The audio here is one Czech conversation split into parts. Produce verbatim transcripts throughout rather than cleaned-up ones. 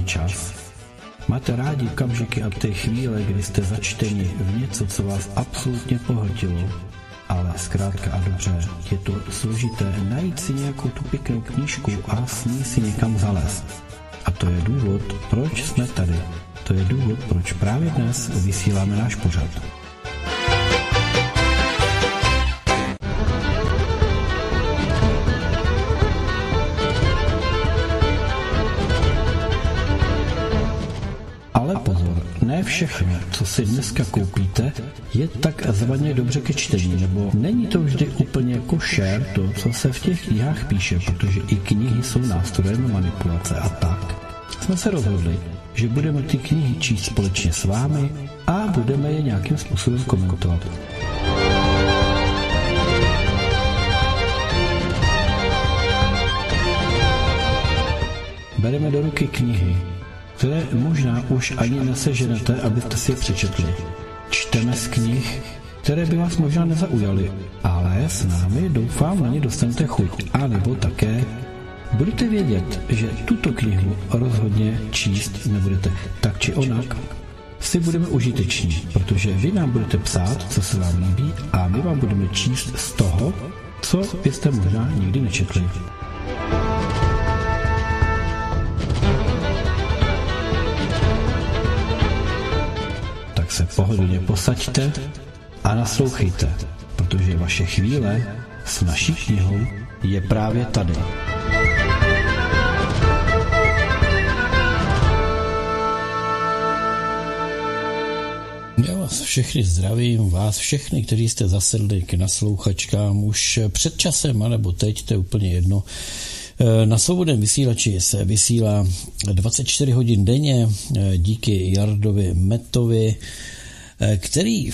ani čas? Máte rádi okamžiky a ty chvíle, kdy jste začteni v něco, co vás absolutně pohltilo, ale zkrátka a dobře, je to složité najít si nějakou tu pěknou knížku a s ní si někam zalézt. A to je důvod, proč jsme tady. To je důvod, proč právě dnes vysíláme náš pořad. Ale pozor, ne všechno, co si dneska koupíte, je tak zvaně dobře ke čtení, nebo není to vždy úplně košer to, co se v těch knihách píše, protože i knihy jsou nástrojem manipulace a tak. Jsme se rozhodli, že budeme ty knihy číst společně s vámi a budeme je nějakým způsobem komentovat. Bereme do ruky knihy, které možná už ani neseženete, abyste si je přečetli. Čteme z knih, které by vás možná nezaujaly, ale s námi doufám na ně dostanete chuť. A nebo také budete vědět, že tuto knihu rozhodně číst nebudete. Tak či onak si budeme užiteční, protože vy nám budete psát, co se vám líbí, a my vám budeme číst z toho, co byste možná nikdy nečetli. Se pohodlně posaďte a naslouchejte, protože vaše chvíle s naší knihou je právě tady. Já vás všechny zdravím, vás všechny, kteří jste zasedli k naslouchačkám už před časem, anebo teď, to je úplně jedno. Na Svobodném vysílači se vysílá dvacet čtyři hodin denně díky Jardovi Metovi, který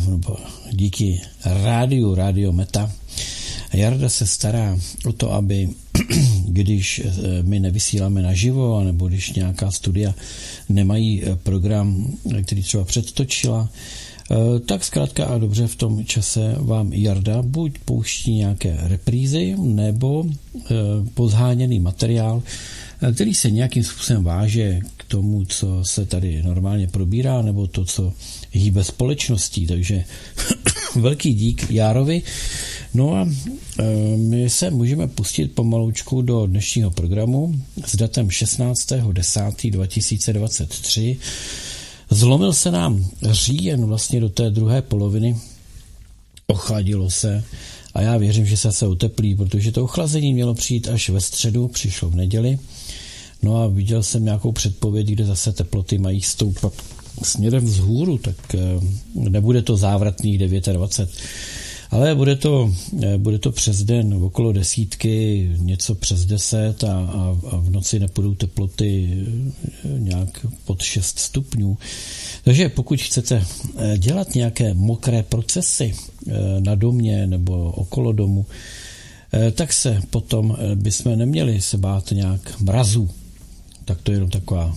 díky rádiu, rádio Meta. Jarda se stará o to, aby když my nevysíláme naživo, nebo když nějaká studia nemají program, který třeba předtočila, tak zkrátka a dobře v tom čase vám Jarda buď pouští nějaké reprízy nebo pozháněný materiál, který se nějakým způsobem váže k tomu, co se tady normálně probírá, nebo to, co hýbe společností. Takže velký dík Járovi. No a my se můžeme pustit pomaloučku do dnešního programu s datem šestnáctého desátého dva tisíce dvacet tři. Zlomil se nám říjen vlastně do té druhé poloviny, ochladilo se a já věřím, že se se oteplí, protože to ochlazení mělo přijít až ve středu, přišlo v neděli. No a viděl jsem nějakou předpověď, kde zase teploty mají stoupat směrem vzhůru, tak nebude to závratných dvacet devět, ale bude to, bude to přes den okolo desítky, něco přes deset a, a, a v noci nepůjdou teploty nějak pod šest stupňů. Takže pokud chcete dělat nějaké mokré procesy na domě nebo okolo domu, tak se potom bychom neměli se bát nějak mrazů. Tak to je jenom taková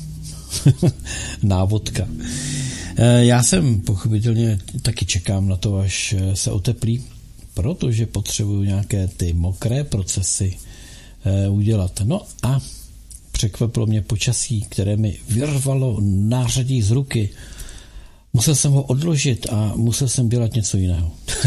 návodka. Já jsem pochopitelně taky čekám na to, až se oteplí, protože potřebuju nějaké ty mokré procesy udělat. No a překvapilo mě počasí, které mi vyrvalo nářadí z ruky. Musel jsem ho odložit a musel jsem dělat něco jiného.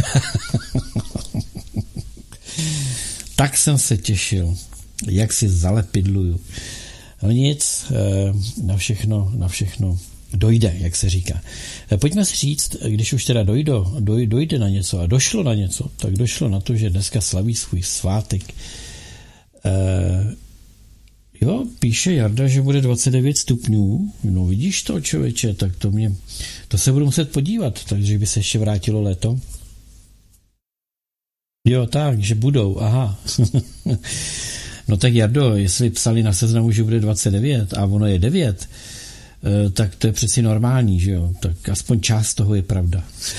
Tak jsem se těšil, jak si zalepidluju. No nic, na všechno, na všechno dojde, jak se říká. Pojďme si říct, když už teda dojdo, doj, dojde na něco a došlo na něco, tak došlo na to, že dneska slaví svůj svátek. E, jo, píše Jarda, že bude dvacet devět stupňů. No vidíš to, člověče, tak to mě, to se budu muset podívat, takže by se ještě vrátilo léto. Jo, tak, že budou, aha. No tak Jardo, jestli psali na seznamu, že bude dvacet devět a ono je devět, tak to je přeci normální, že jo? Tak aspoň část toho je pravda.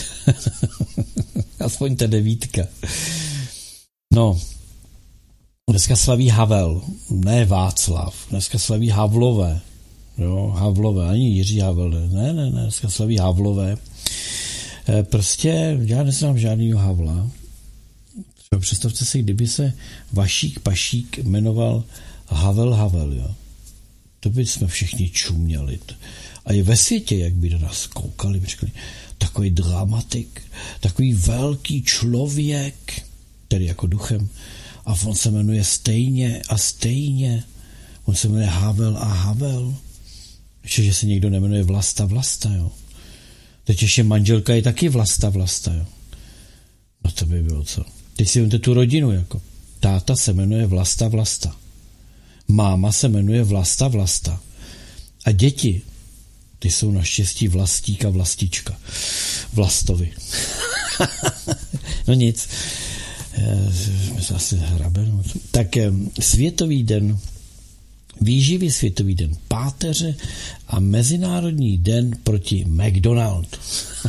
Aspoň ta devítka. No, dneska slaví Havel, ne Václav, dneska slaví Havlové. Jo, Havlové, ani Jiří Havel, ne, ne, ne, dneska slaví Havlové. Prostě já neznám žádnýho Havla. Třeba představte si, kdyby se Vašík Pašík jmenoval Havel Havel, jo. to by jsme všichni čuměli. A i ve světě, jak by na nás koukali, říkali, takový dramatik, takový velký člověk, který jako duchem, a on se jmenuje stejně a stejně, on se jmenuje Havel a Havel. Ještě, že se někdo nemenuje Vlasta Vlasta, jo. Teď ještě manželka je taky Vlasta Vlasta, jo. No to by bylo co. Teď si vemte tu rodinu, jako. Táta se jmenuje Vlasta Vlasta. Máma se jmenuje Vlasta Vlasta. A děti, ty jsou naštěstí Vlastík a Vlastička. Vlastovi. No nic. Zase hrabe. Tak Světový den výživy, Světový den páteře a Mezinárodní den proti McDonald.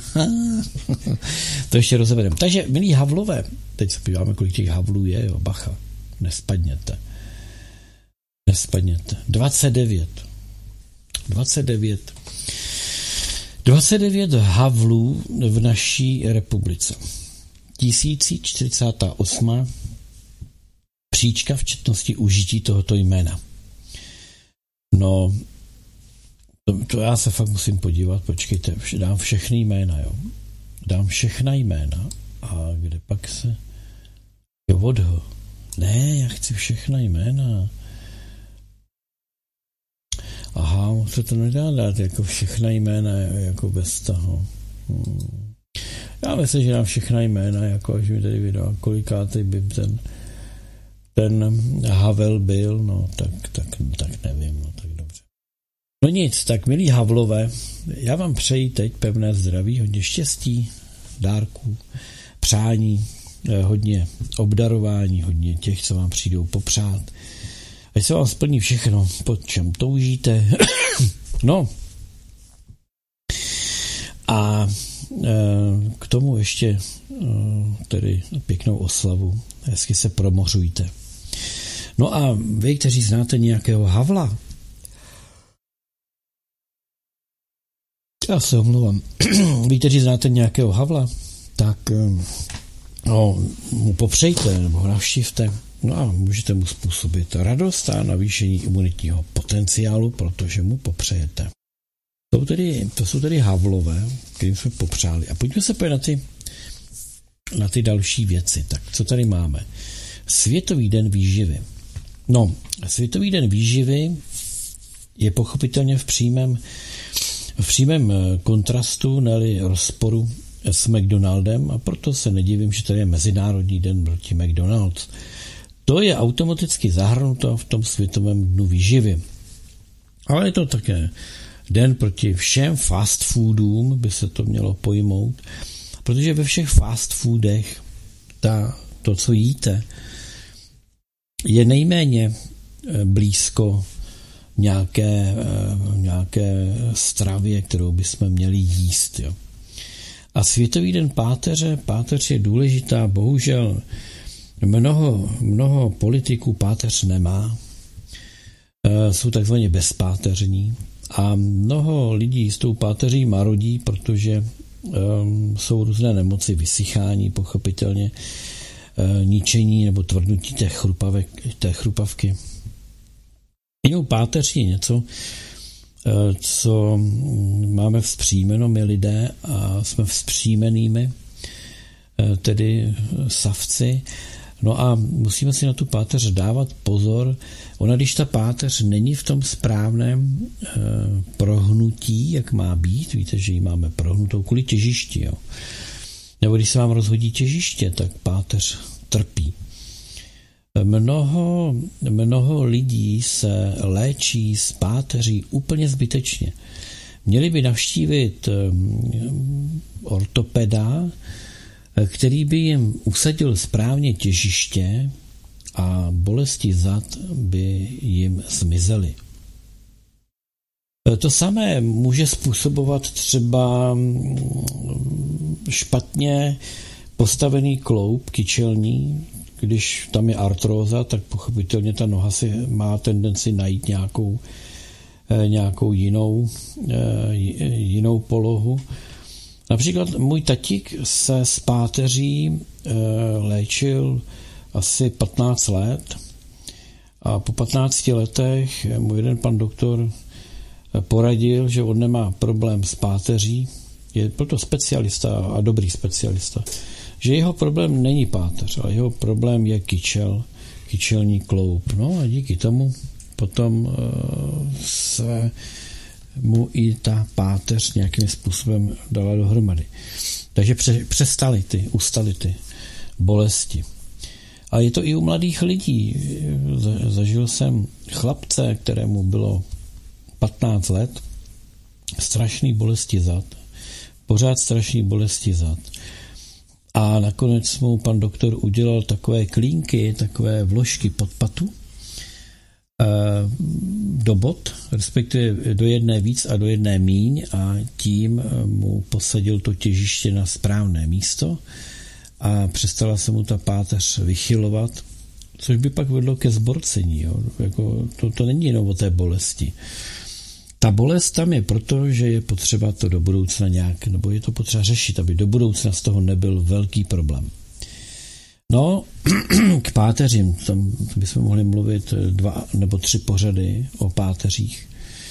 To ještě rozevedeme. Takže, milí Havlové, teď se podíváme, kolik těch Havlů je, jo, bacha, nespadněte. Nespadněte. dvacet devět. dvacet devět. dvacet devět Havlů v naší republice. tisíc čtyřicátá osmá příčka v četnosti užití tohoto jména. No, to, to já se fakt musím podívat, počkejte, dám všechny jména, jo. Dám všechna jména a kde pak se... Jo, odho. Ne, já chci všechna jména. Aha, se to nedá dát jako všechna jména, jako bez toho. Hmm. Já myslím, že dám všechna jména, jako až mi tady vydá, kolikátej by ten ten Havel byl, no tak, tak, tak nevím, no tak dobře. No nic, tak milí Havlové, já vám přeji teď pevné zdraví, hodně štěstí, dárků, přání, hodně obdarování, hodně těch, co vám přijdou popřát. Ať se vám splní všechno, pod čem toužíte. No. A k tomu ještě tedy pěknou oslavu. Hezky se promořujte. No a vy, kteří znáte nějakého Havla, já se omluvám, vy, kteří znáte nějakého Havla, tak no, mu popřejte nebo ho navštívte. No a můžete mu způsobit radost a navýšení imunitního potenciálu, protože mu popřejete. To, tedy, to jsou tedy Havlové, kterým jsme popřáli. A pojďme se pojít na ty, na ty další věci. Tak co tady máme? Světový den výživy. No, Světový den výživy je pochopitelně v přímém, v přímém kontrastu, ne-li rozporu s McDonaldem, a proto se nedivím, že tady je Mezinárodní den proti McDonald's. To je automaticky zahrnuto v tom Světovém dnu výživy. Ale je to také den proti všem fast foodům, by se to mělo pojmout, protože ve všech fast foodech ta, to, co jíte, je nejméně blízko nějaké, nějaké stravě, kterou bychom měli jíst. Jo. A Světový den páteře, páteř je důležitá, bohužel mnoho, mnoho politiků páteř nemá, jsou takzvaně bezpáteřní a mnoho lidí s tou páteří marodí, protože um, jsou různé nemoci, vysychání, pochopitelně, uh, ničení nebo tvrdnutí té, chrupavek, té chrupavky. Jinou páteř je něco, uh, co máme vzpřímeno my lidé a jsme vzpřímenými, uh, tedy savci. No a musíme si na tu páteř dávat pozor. Ona, když ta páteř není v tom správném e, prohnutí, jak má být, víte, že ji máme prohnutou kvůli těžišti, jo. Nebo když se vám rozhodí těžiště, tak páteř trpí. Mnoho, mnoho lidí se léčí z páteří úplně zbytečně. Měli by navštívit e, ortopeda, který by jim usadil správně těžiště a bolesti zad by jim zmizely. To samé může způsobovat třeba špatně postavený kloub kyčelní. Když tam je artróza, tak pochopitelně ta noha si má tendenci najít nějakou, nějakou jinou, jinou polohu. Například můj tatík se s páteří e, léčil asi patnáct let A po patnácti letech mu jeden pan doktor poradil, že on nemá problém s páteří, je proto specialista a dobrý specialista, že jeho problém není páteř, ale jeho problém je kyčel, kyčelní kloub. No a díky tomu potom se mu i ta páteř nějakým způsobem dala dohromady. Takže přestaly ty, ustaly ty bolesti. A je to i u mladých lidí. Zažil jsem chlapce, kterému bylo patnáct let, strašný bolesti zad, pořád strašný bolesti zad. A nakonec mu pan doktor udělal takové klínky, takové vložky pod patu, do bod, respektive do jedné víc a do jedné míň, a tím mu posadil to těžiště na správné místo a přestala se mu ta páteř vychylovat, což by pak vedlo ke zborcení. Jo. Jako to, to není jenom o té bolesti. Ta bolest tam je proto, že je potřeba to do budoucna nějak, nebo je to potřeba řešit, aby do budoucna z toho nebyl velký problém. No, k páteřím, tam bychom mohli mluvit dva nebo tři pořady o páteřích.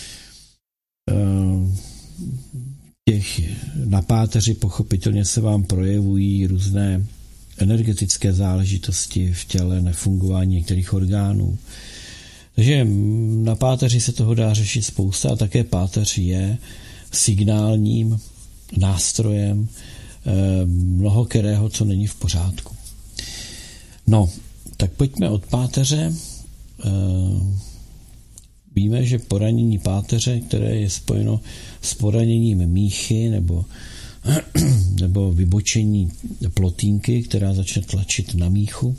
Těch na páteři pochopitelně se vám projevují různé energetické záležitosti v těle, nefungování některých orgánů. Takže na páteři se toho dá řešit spousta a také páteř je signálním nástrojem mnoho kterého, co není v pořádku. No, tak pojďme od páteře. Víme, že poranění páteře, které je spojeno s poraněním míchy nebo, nebo vybočení plotínky, která začne tlačit na míchu,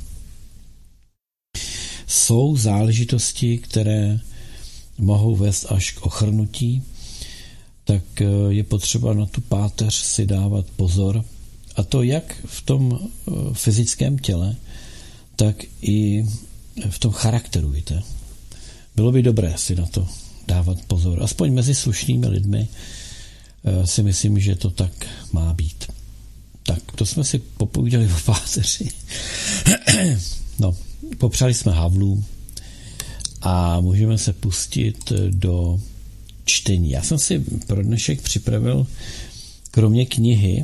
jsou záležitosti, které mohou vést až k ochrnutí, tak je potřeba na tu páteř si dávat pozor. A to jak v tom fyzickém těle, tak i v tom charakteru, víte. Bylo by dobré si na to dávat pozor. Aspoň mezi slušnými lidmi si myslím, že to tak má být. Tak, to jsme si popovídali o páteři. No, popřáli jsme Havlu a můžeme se pustit do čtení. Já jsem si pro dnešek připravil kromě knihy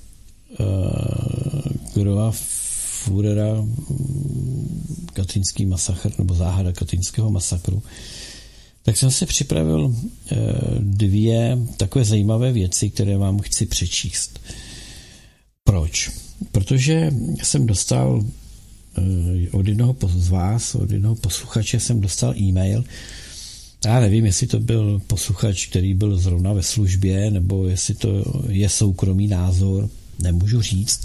Groa Furera Katrínský masakr nebo záhada Katrínského masakru, tak jsem si připravil dvě takové zajímavé věci, které vám chci přečíst. Proč? Protože jsem dostal od jednoho z vás, od jednoho posluchače jsem dostal e-mail. Já nevím, jestli to byl posluchač, který byl zrovna ve službě, nebo jestli to je soukromý názor, nemůžu říct.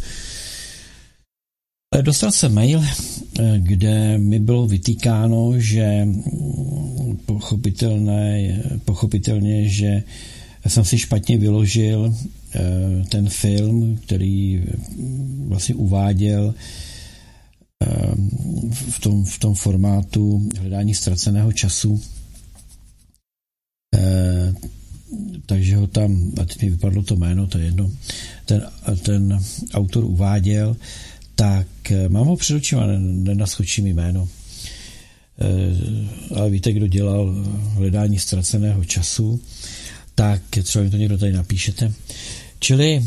Dostal jsem mail, kde mi bylo vytýkáno, že pochopitelné, pochopitelně, že jsem si špatně vyložil ten film, který vlastně uváděl v tom, v tom formátu hledání ztraceného času. Takže ho tam, a teď mi vypadlo to jméno, to je jedno, ten, ten autor uváděl, tak mám ho před očima, nenaskočí mi jméno. Ale víte, kdo dělal hledání ztraceného času, tak třeba mi to někdo tady napíšete. Čili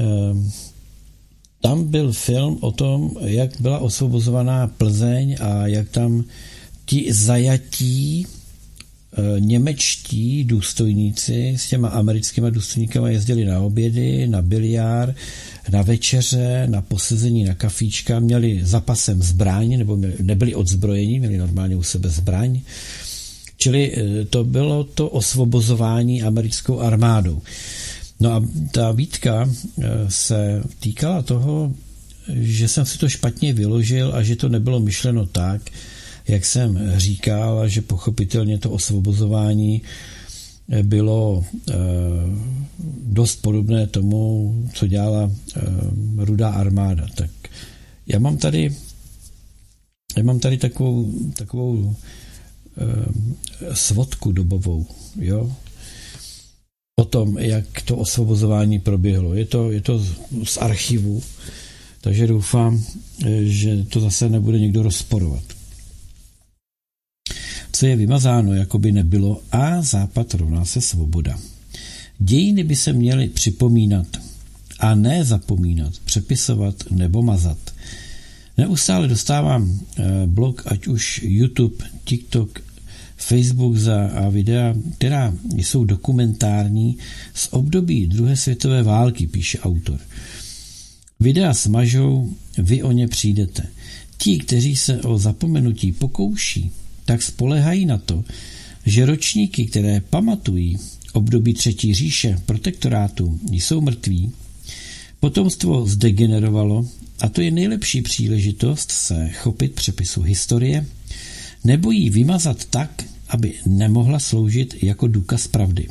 tam byl film o tom, jak byla osvobozovaná Plzeň a jak tam ti zajatí němečtí důstojníci s těma americkými důstojníkama jezdili na obědy, na biliár, na večeře, na posezení na kafíčka, měli zapasem zbraň, nebo měli, nebyli odzbrojení, měli normálně u sebe zbraň. Čili to bylo to osvobozování americkou armádou. No a ta výtka se týkala toho, že jsem si to špatně vyložil a že to nebylo myšleno tak, jak jsem říkal, že pochopitelně to osvobozování bylo e, dost podobné tomu, co dělala e, Rudá armáda. Tak já mám tady já mám tady takovou, takovou e, svodku dobovou, jo, o tom, jak to osvobozování proběhlo. Je to, je to z archivu, takže doufám, že to zase nebude někdo rozporovat. co je vymazáno, jako by nebylo, a Západ rovná se svoboda. Dějiny by se měly připomínat a ne zapomínat, přepisovat nebo mazat. Neustále dostávám blog, ať už YouTube, TikTok, Facebook za a videa, která jsou dokumentární z období druhé světové války, píše autor. Videa smažou, vy o ně přijdete. Ti, kteří se o zapomenutí pokouší, tak spolehají na to, že ročníky, které pamatují období Třetí říše, protektorátu, jsou mrtví. Potomstvo zdegenerovalo a to je nejlepší příležitost se chopit přepisu historie nebo ji vymazat tak, aby nemohla sloužit jako důkaz pravdy.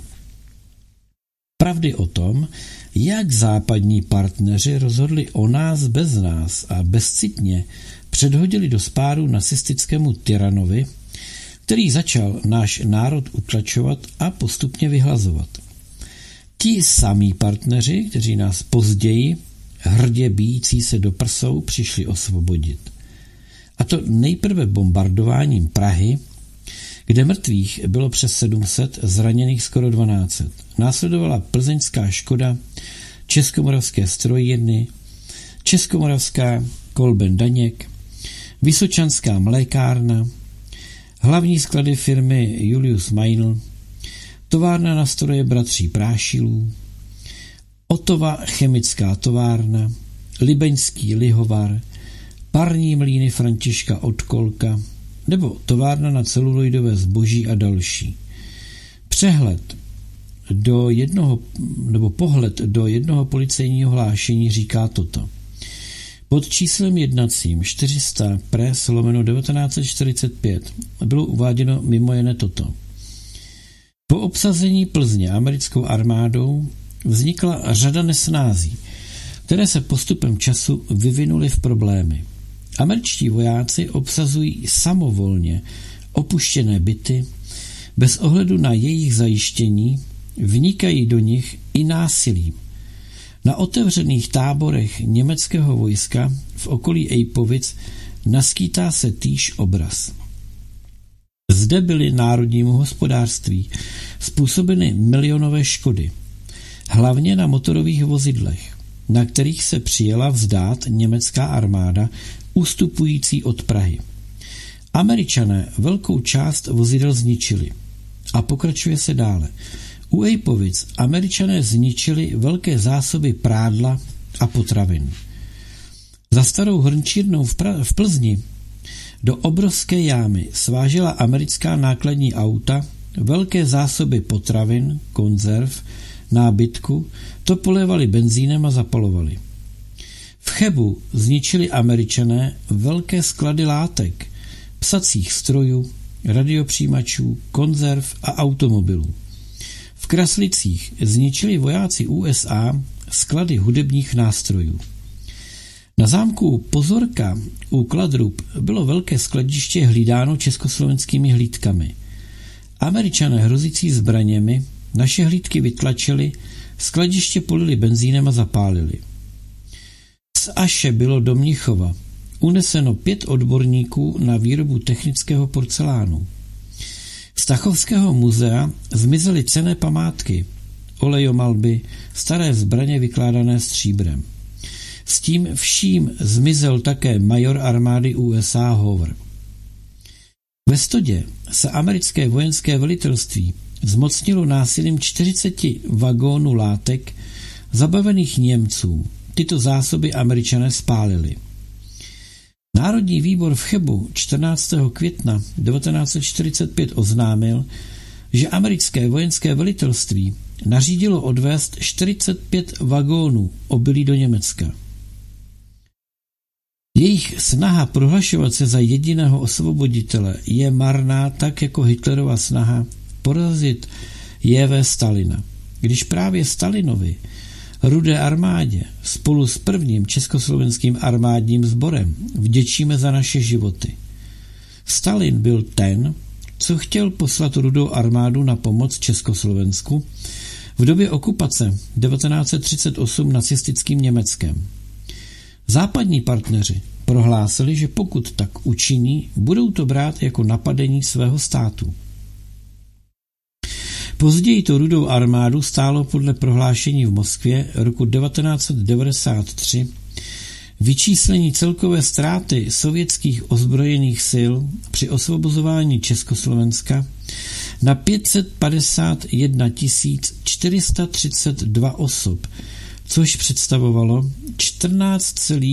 Pravdy o tom, jak západní partneři rozhodli o nás bez nás a bezcitně předhodili do spáru nacistickému tyranovi, který začal náš národ utlačovat a postupně vyhlazovat. Ti samí partneři, kteří nás později, hrdě bijící se do prsou, přišli osvobodit. A to nejprve bombardováním Prahy, kde mrtvých bylo přes sedm set, zraněných skoro dvanáct set. Následovala plzeňská Škoda, Českomoravské strojírny, Českomoravská Kolben Daněk, Vysočanská mlékárna, hlavní sklady firmy Julius Meinl, továrna na stroje bratří Prášilů, Otova chemická továrna, Libeňský lihovar, parní mlýny Františka Odkolka nebo továrna na celuloidové zboží a další. Přehled do jednoho, nebo pohled do jednoho policejního hlášení říká toto. Pod číslem jednacím čtyři sta pres lomeno devatenáct set čtyřicet pět bylo uváděno mimo jiné toto. Po obsazení Plzně americkou armádou vznikla řada nesnází, které se postupem času vyvinuly v problémy. Američtí vojáci obsazují samovolně opuštěné byty, bez ohledu na jejich zajištění, vnikají do nich i násilím. Na otevřených táborech německého vojska v okolí Ejpovic naskýtá se týž obraz. Zde byly národnímu hospodářství způsobeny milionové škody, hlavně na motorových vozidlech, na kterých se přijela vzdát německá armáda ustupující od Prahy. Američané velkou část vozidel zničili. A pokračuje se dále. U Ejpovic Američané zničili velké zásoby prádla a potravin. Za starou hrnčírnou v, pra- v Plzni do obrovské jámy svážela americká nákladní auta velké zásoby potravin, konzerv, nábytku, to polévali benzínem a zapalovali. V Chebu zničili Američané velké sklady látek, psacích strojů, radiopřijímačů, konzerv a automobilů. V Kraslicích zničili vojáci U S A sklady hudebních nástrojů. Na zámku Pozorka u Kladrub bylo velké skladiště hlídáno československými hlídkami. Američané hrozící zbraněmi naše hlídky vytlačili, skladiště polili benzínem a zapálili. Z Aše bylo do Mnichova uneseno pět odborníků na výrobu technického porcelánu. Z Tachovského muzea zmizely cenné památky, olejomalby, staré zbraně vykládané stříbrem. S tím vším zmizel také major armády U S A Hoover. Ve Stodě se americké vojenské velitelství zmocnilo násilím čtyřicet vagónů látek zabavených Němců. Tyto zásoby Američané spálili. Národní výbor v Chebu čtrnáctého května devatenáct set čtyřicet pět oznámil, že americké vojenské velitelství nařídilo odvést čtyřicet pět vagónů obilí do Německa. Jejich snaha prohlašovat se za jediného osvoboditele je marná, tak jako Hitlerova snaha porazit J V Stalina. Když právě Stalinovi, Rudé armádě, spolu s prvním československým armádním sborem vděčíme za naše životy. Stalin byl ten, co chtěl poslat Rudou armádu na pomoc Československu v době okupace devatenáct set třicet osm nacistickým Německem. Západní partneři prohlásili, že pokud tak učiní, budou to brát jako napadení svého státu. Později to Rudou armádu stálo podle prohlášení v Moskvě roku devatenáct set devadesát tři vyčíslení celkové ztráty sovětských ozbrojených sil při osvobozování Československa na pět set padesát jedna tisíc čtyři sta třicet dva osob, což představovalo čtrnáct celá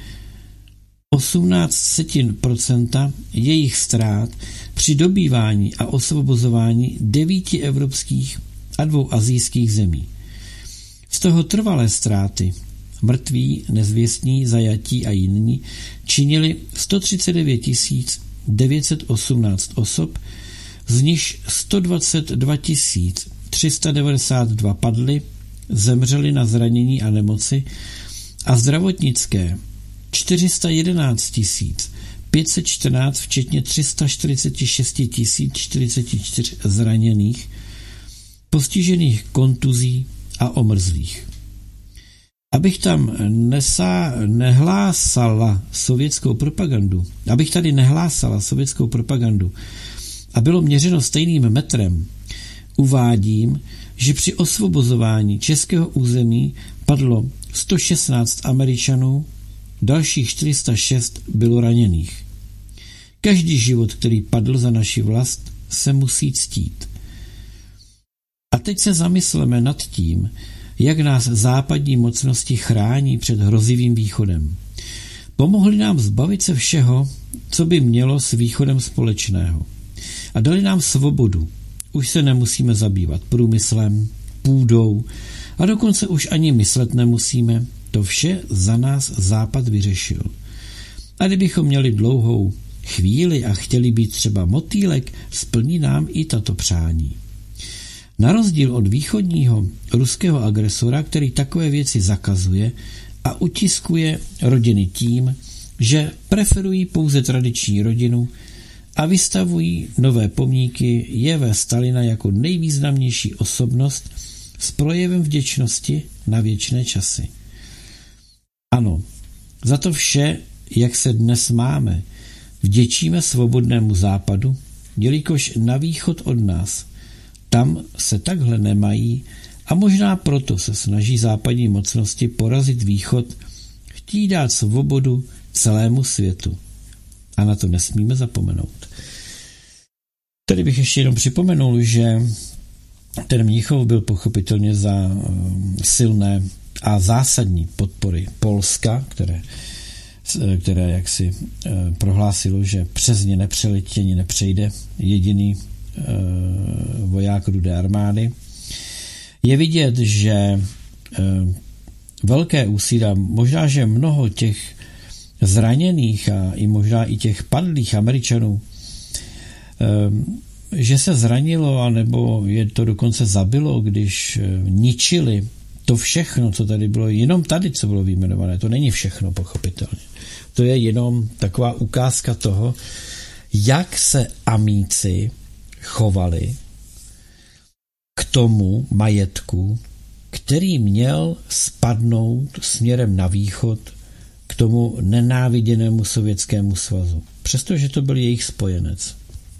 osmnáct procenta jejich ztrát při dobývání a osvobozování devíti evropských a dvou asijských zemí. Z toho trvalé ztráty mrtví, nezvěstní, zajatí a jiní činili sto třicet devět tisíc devět set osmnáct osob, z nichž sto dvacet dva tisíc tři sta devadesát dva padli, zemřeli na zranění a nemoci a zdravotnické čtyři sta jedenáct tisíc pět set čtrnáct včetně tři sta čtyřicet šest tisíc čtyřicet čtyři zraněných, postižených kontuzí a omrzlých. Abych tam nesá, nehlásala sovětskou propagandu, abych tady nehlásala sovětskou propagandu a bylo měřeno stejným metrem, uvádím, že při osvobozování českého území padlo sto šestnáct Američanů, dalších čtyři sta šest bylo raněných. Každý život, který padl za naši vlast, se musí ctít. A teď se zamysleme nad tím, jak nás západní mocnosti chrání před hrozivým východem. Pomohli nám zbavit se všeho, co by mělo s východem společného. A dali nám svobodu. Už se nemusíme zabývat průmyslem, půdou a dokonce už ani myslet nemusíme. To vše za nás západ vyřešil. A kdybychom měli dlouhou chvíli a chtěli být třeba motýlek, splní nám i tato přání. Na rozdíl od východního ruského agresora, který takové věci zakazuje a utiskuje rodiny tím, že preferují pouze tradiční rodinu a vystavují nové pomníky J V Stalina jako nejvýznamnější osobnost s projevem vděčnosti na věčné časy. Ano, za to vše, jak se dnes máme, vděčíme svobodnému západu, jelikož na východ od nás tam se takhle nemají a možná proto se snaží západní mocnosti porazit východ, chtí dát svobodu celému světu. A na to nesmíme zapomenout. Tady bych ještě jenom připomenul, že ten Mnichov byl pochopitelně za silné a zásadní podpory Polska, které, které jaksi prohlásilo, že přes ně nepřeletí ani nepřejde jediný voják Rudé armády. Je vidět, že velké úsilí, možná, že mnoho těch zraněných a i možná i těch padlých Američanů, že se zranilo, anebo je to dokonce zabilo, když ničili to všechno, co tady bylo, jenom tady, co bylo vyjmenované, to není všechno, pochopitelně. To je jenom taková ukázka toho, jak se amíci chovali k tomu majetku, který měl spadnout směrem na východ k tomu nenáviděnému Sovětskému svazu. Přestože to byl jejich spojenec.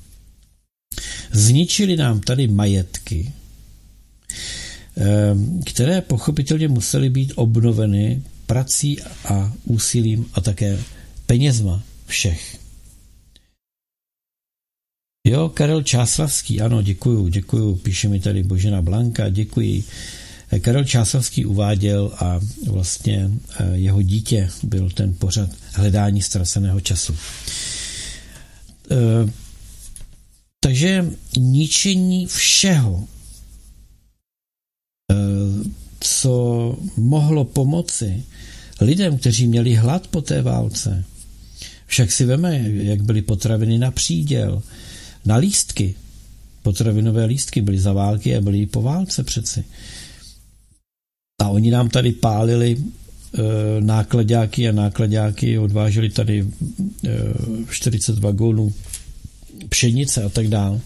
Zničili nám tady majetky, které pochopitelně musely být obnoveny prací a úsilím a také penězma všech. Jo, Karel Čáslavský, ano, děkuju, děkuju, píše mi tady Božena Blanka, děkuji. Karel Čáslavský uváděl a vlastně jeho dítě byl ten pořad Hledání ztraceného času. E, takže ničení všeho, e, co mohlo pomoci lidem, kteří měli hlad po té válce. Však si veme, jak byly potraviny na příděl, na lístky. Potravinové lístky byly za války a byly i po válce přeci. A oni nám tady pálili e, nákladáky a nákladáky, odváželi tady e, čtyřicet vagónů pšenice a tak dále.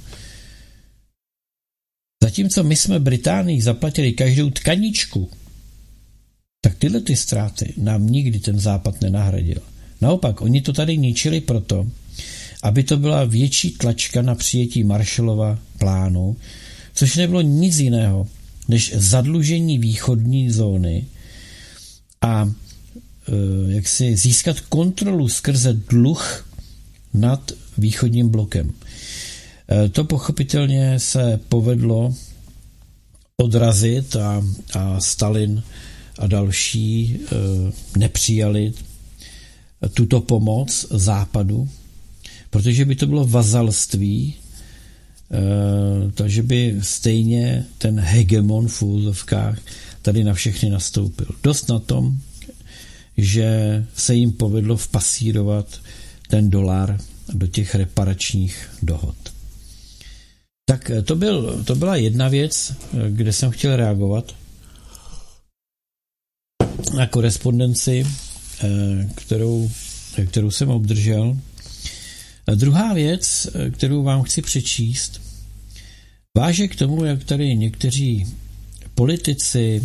Zatímco my jsme Británii zaplatili každou tkaničku, tak tyhle ty ztráty nám nikdy ten západ nenahradil. Naopak, oni to tady ničili proto, aby to byla větší tlačka na přijetí Marshallova plánu, což nebylo nic jiného, než zadlužení východní zóny a jak si získat kontrolu skrze dluh nad východním blokem. To pochopitelně se povedlo odrazit a, a Stalin a další nepřijali tuto pomoc Západu, protože by to bylo vazalství, takže by stejně ten hegemon v úzovkách tady na všechny nastoupil. Dost na tom, že se jim povedlo vpasírovat ten dolar do těch reparačních dohod. Tak to, byl, to byla jedna věc, kde jsem chtěl reagovat na korespondenci, kterou, kterou jsem obdržel. A druhá věc, kterou vám chci přečíst, váže k tomu, jak tady někteří politici,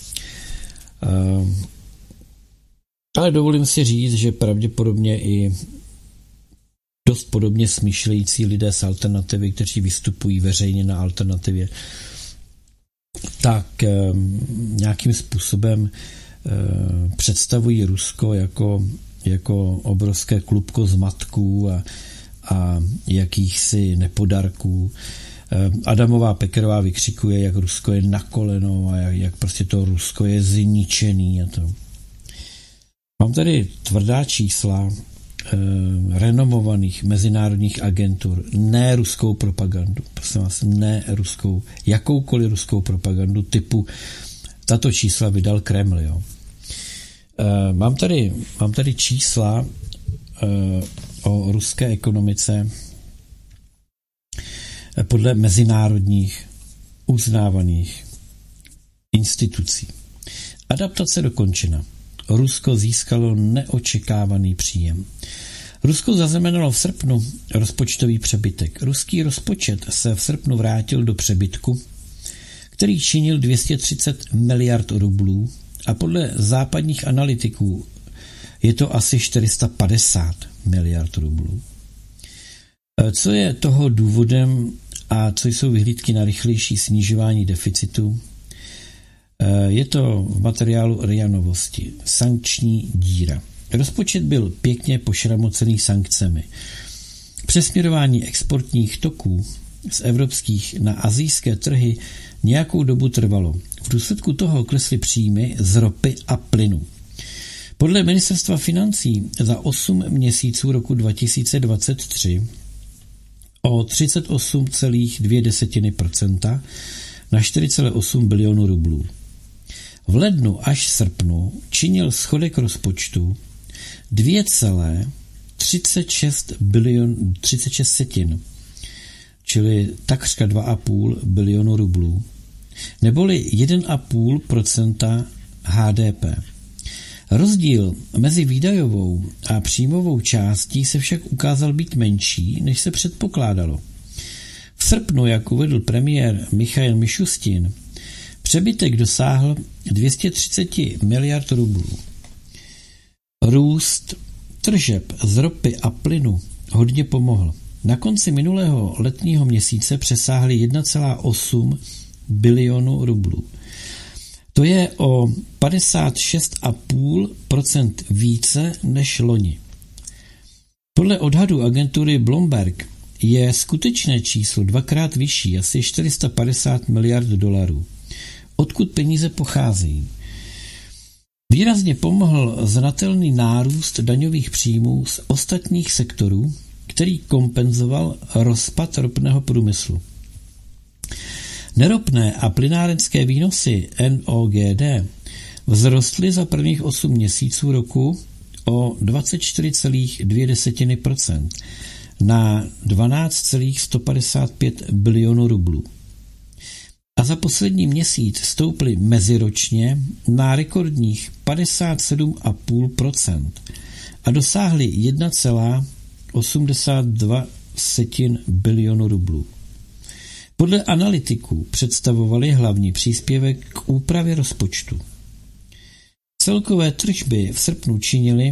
ale dovolím si říct, že pravděpodobně i dost podobně smýšlející lidé z alternativy, kteří vystupují veřejně na alternativě, tak nějakým způsobem představují Rusko jako, jako obrovské klubko zmatků a, a jakýchsi nepodarků. Adamová Pekarová vykřikuje, jak Rusko je na koleno a jak, jak prostě to Rusko je zničený a to. Mám tady tvrdá čísla eh, renomovaných mezinárodních agentur, ne ruskou propagandu, prosím vás, ne ruskou, jakoukoliv ruskou propagandu typu tato čísla vydal Kreml, jo. Eh, mám tady, mám tady čísla eh, o ruské ekonomice eh, podle mezinárodních uznávaných institucí. Adaptace dokončena. Rusko získalo neočekávaný příjem. Rusko zaznamenalo v srpnu rozpočtový přebytek. Ruský rozpočet se v srpnu vrátil do přebytku, který činil dvě stě třicet miliard rublů a podle západních analytiků je to asi čtyři sta padesát miliard rublů. Co je toho důvodem a co jsou vyhlídky na rychlejší snižování deficitu? Je to v materiálu R I A Novosti. Sankční díra. Rozpočet byl pěkně pošramocený sankcemi. Přesměrování exportních toků z evropských na asijské trhy nějakou dobu trvalo. V důsledku toho klesly příjmy z ropy a plynu. Podle ministerstva financí za osm měsíců roku dva tisíce dvacet tři o třicet osm celá dvě procenta na čtyři celá osm bilionu rublů. V lednu až srpnu činil schodek rozpočtu dvě celá třicet šest bilion, třicet šest setin, čili takřka dva celá pět bilionu rublů, neboli jedna celá pět procenta H D P. Rozdíl mezi výdajovou a příjmovou částí se však ukázal být menší, než se předpokládalo. V srpnu, jak uvedl premiér Michail Mišustin, přebytek dosáhl dvě stě třicet miliard rublů. Růst tržeb z ropy a plynu hodně pomohl. Na konci minulého letního měsíce přesáhly jedna celá osm bilionu rublů. To je o padesát šest celá pět procenta více než loni. Podle odhadu agentury Bloomberg je skutečné číslo dvakrát vyšší, asi čtyři sta padesát miliard dolarů. Odkud peníze pocházejí? Výrazně pomohl znatelný nárůst daňových příjmů z ostatních sektorů, který kompenzoval rozpad ropného průmyslu. Neropné a plynárenské výnosy N O G D vzrostly za prvních osm měsíců roku o dvacet čtyři celá dvě procenta na dvanáct celá sto padesát pět bilionu rublů. A za poslední měsíc stouply meziročně na rekordních padesát sedm celá pět procenta a dosáhly jedna celá osmdesát dva bilionu rublů. Podle analytiků představovaly hlavní příspěvek k úpravě rozpočtu. Celkové tržby v srpnu činily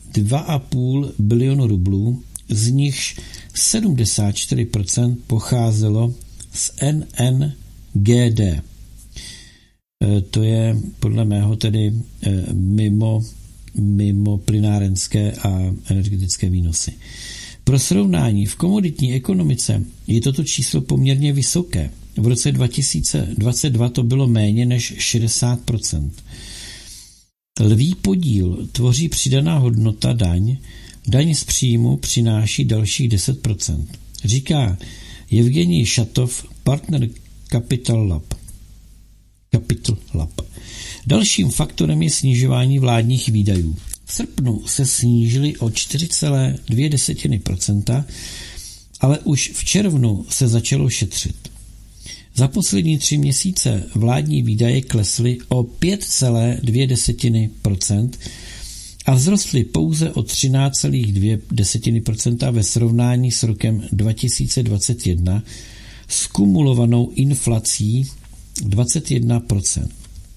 dva a půl bilionu rublů, z nichž sedmdesát čtyři procent pocházelo z N N G D. To je podle mého tedy mimo, mimo plynárenské a energetické výnosy. Pro srovnání, v komoditní ekonomice je toto číslo poměrně vysoké. V roce dva tisíce dvacet dva to bylo méně než šedesát procent. Lví podíl tvoří přidaná hodnota daň, daň z příjmu přináší dalších deset procent. Říká Evgenij Šatov, partner Capital Lab. Capital Lab. Dalším faktorem je snižování vládních výdajů. V srpnu se snížily o čtyři celá dvě procenta, ale už v červnu se začalo šetřit. Za poslední tři měsíce vládní výdaje klesly o pět celá dvě procenta a vzrostly pouze o třináct celá dvě procenta ve srovnání s rokem dva tisíce dvacet jedna s kumulovanou inflací dvacet jedna procent.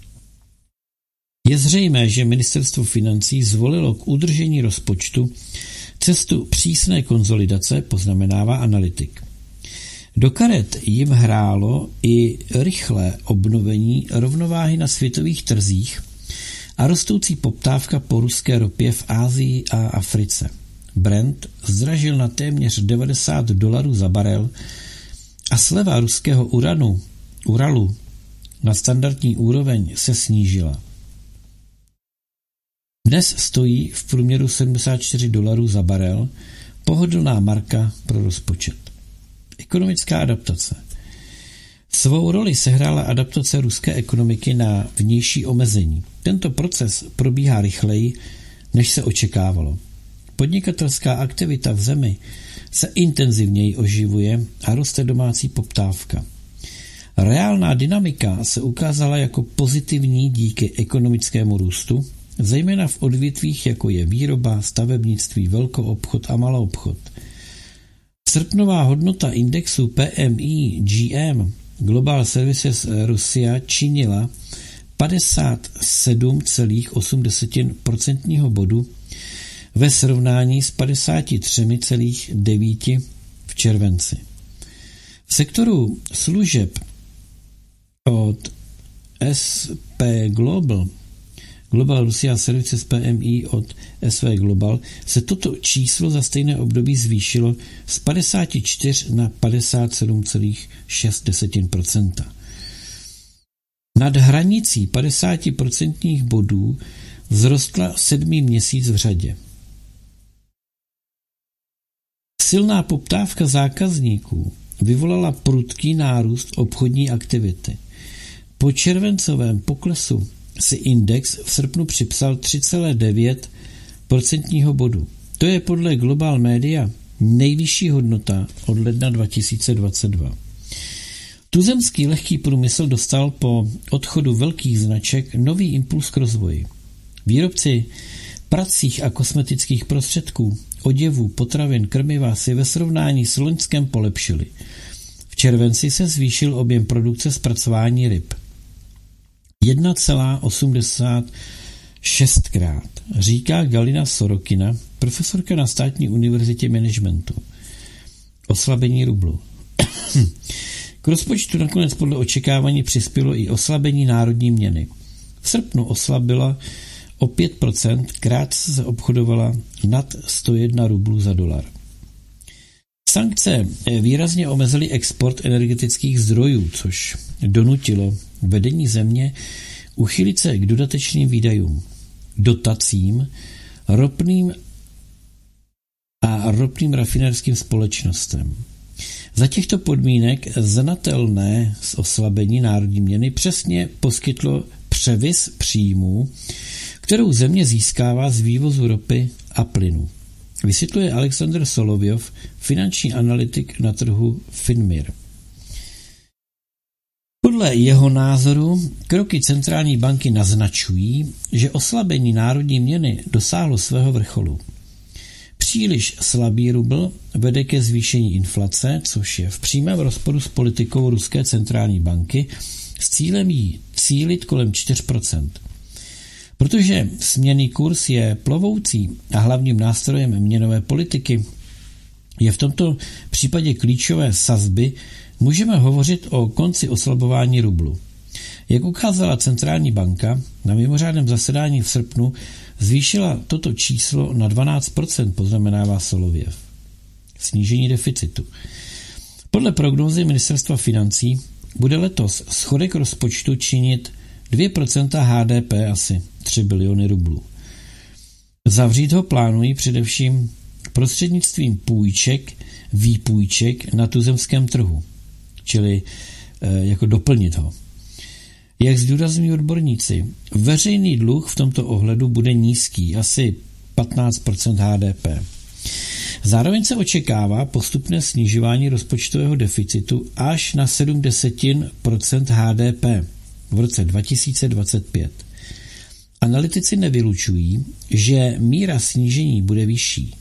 Je zřejmé, že ministerstvo financí zvolilo k udržení rozpočtu cestu přísné konsolidace, poznamenává analytik. Do karet jim hrálo i rychlé obnovení rovnováhy na světových trzích a rostoucí poptávka po ruské ropě v Asii a Africe. Brent zdražil na téměř devadesát dolarů za barel a sleva ruského uranu, Uralu na standardní úroveň se snížila. Dnes stojí v průměru sedmdesát čtyři dolarů za barel, pohodlná marka pro rozpočet. Ekonomická adaptace. Svou roli sehrála adaptace ruské ekonomiky na vnější omezení. Tento proces probíhá rychleji, než se očekávalo. Podnikatelská aktivita v zemi se intenzivněji oživuje a roste domácí poptávka. Reálná dynamika se ukázala jako pozitivní díky ekonomickému růstu, zejména v odvětvích, jako je výroba, stavebnictví, velkoobchod a maloobchod. Srpnová hodnota indexu P M I G M Global Services Russia činila padesát sedm celá osm procentního bodu ve srovnání s padesát tři celá devět v červenci. V sektoru služeb od S P Global Global Russia Services P M I od S V Global se toto číslo za stejné období zvýšilo z padesát čtyři na padesát sedm celá šest procenta. Nad hranicí padesát procentních bodů vzrostla sedmý měsíc v řadě. Silná poptávka zákazníků vyvolala prudký nárůst obchodní aktivity. Po červencovém poklesu si index v srpnu připsal tři celá devět procentního bodu. To je podle Global Media nejvyšší hodnota od ledna dva tisíce dvacet dva. Tuzemský lehký průmysl dostal po odchodu velkých značek nový impuls k rozvoji. Výrobci pracích a kosmetických prostředků, oděvů, potravin, krmiva si ve srovnání s loňskem polepšili. V červenci se zvýšil objem produkce zpracování ryb. jedna celá osmdesát šest krát, říká Galina Sorokina, profesorka na Státní univerzitě managementu. Oslabení rublu. K rozpočtu nakonec podle očekávání přispělo i oslabení národní měny. V srpnu oslabila o pět procent, krátce se obchodovala nad sto jedna rublů za dolar. Sankce výrazně omezily export energetických zdrojů, což donutilo vedení země uchylit se k dodatečným výdajům, dotacím, ropným a ropným rafinerským společnostem. Za těchto podmínek znatelné z oslabení národní měny přesně poskytlo převis příjmů, kterou země získává z vývozu ropy a plynu. Vysvětluje Alexander Solovyov, finanční analytik na trhu Finmir. Podle jeho názoru kroky centrální banky naznačují, že oslabení národní měny dosáhlo svého vrcholu. Příliš slabý rubl vede ke zvýšení inflace, což je v přímém rozporu s politikou ruské centrální banky s cílem jí cílit kolem čtyři procenta. Protože směnný kurz je plovoucí a hlavním nástrojem měnové politiky, je v tomto případě klíčové sazby, můžeme hovořit o konci oslabování rublu. Jak ukázala centrální banka, na mimořádném zasedání v srpnu zvýšila toto číslo na dvanáct procent, poznamenává Solovjev. Snížení deficitu. Podle prognózy ministerstva financí bude letos schodek rozpočtu činit dvě procenta H D P, asi tři biliony rublů. Zavřít ho plánují především prostřednictvím půjček, výpůjček na tuzemském trhu, čili e, jako doplnit ho. Jak zdůrazňují odborníci, veřejný dluh v tomto ohledu bude nízký, asi patnáct procent H D P. Zároveň se očekává postupné snižování rozpočtového deficitu až na sedm desetin procent H D P v roce dva tisíce dvacet pět. Analytici nevylučují, že míra snížení bude vyšší.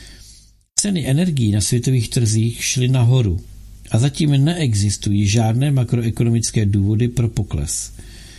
Ceny energií na světových trzích šly nahoru a zatím neexistují žádné makroekonomické důvody pro pokles.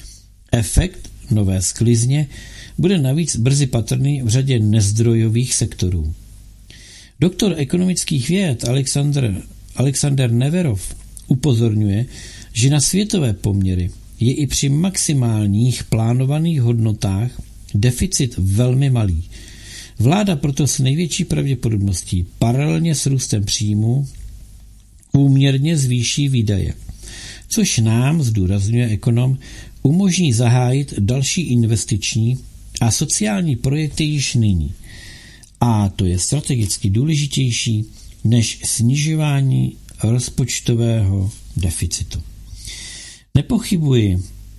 Efekt nové sklizně bude navíc brzy patrný v řadě nezdrojových sektorů. Doktor ekonomických věd Alexander, Alexander Neverov upozorňuje, že na světové poměry je i při maximálních plánovaných hodnotách deficit velmi malý. Vláda proto s největší pravděpodobností paralelně s růstem příjmů úměrně zvýší výdaje, což nám, zdůrazňuje ekonom, umožní zahájit další investiční a sociální projekty již nyní. A to je strategicky důležitější než snižování rozpočtového deficitu. Nepochybuji,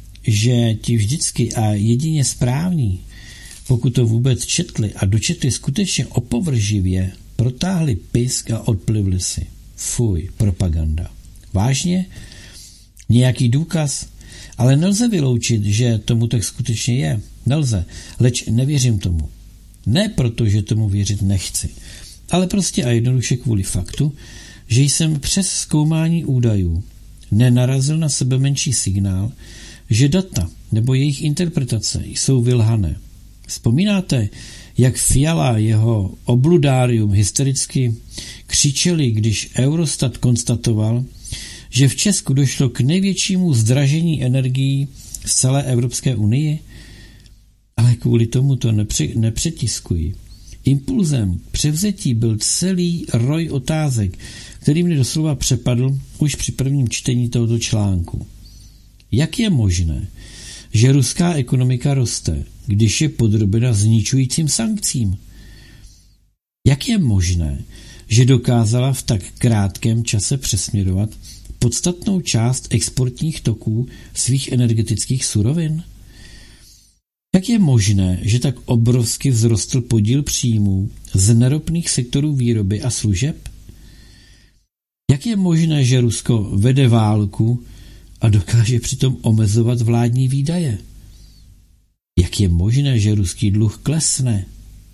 že ti vždycky a jedině správní, pokud to vůbec četli a dočetli skutečně opovrživě, protáhli pisk a odplivli si. Fuj, propaganda. Vážně? Nějaký důkaz? Ale nelze vyloučit, že tomu tak skutečně je. Nelze, leč nevěřím tomu. Ne proto, že tomu věřit nechci, ale prostě a jednoduše kvůli faktu, že jsem přes zkoumání údajů nenarazil na sebe menší signál, že data nebo jejich interpretace jsou vylhané. Vzpomínáte, jak Fiala jeho obludárium hystericky křičeli, když Eurostat konstatoval, že v Česku došlo k největšímu zdražení energií z celé Evropské unii? Ale kvůli tomu to nepře- nepřetiskuji. Impulzem k převzetí byl celý roj otázek, který mě doslova přepadl už při prvním čtení tohoto článku. Jak je možné, že ruská ekonomika roste, když je podrobena zničujícím sankcím? Jak je možné, že dokázala v tak krátkém čase přesměrovat podstatnou část exportních toků svých energetických surovin? Jak je možné, že tak obrovsky vzrostl podíl příjmů z neropných sektorů výroby a služeb? Jak je možné, že Rusko vede válku a dokáže přitom omezovat vládní výdaje? Jak je možné, že ruský dluh klesne?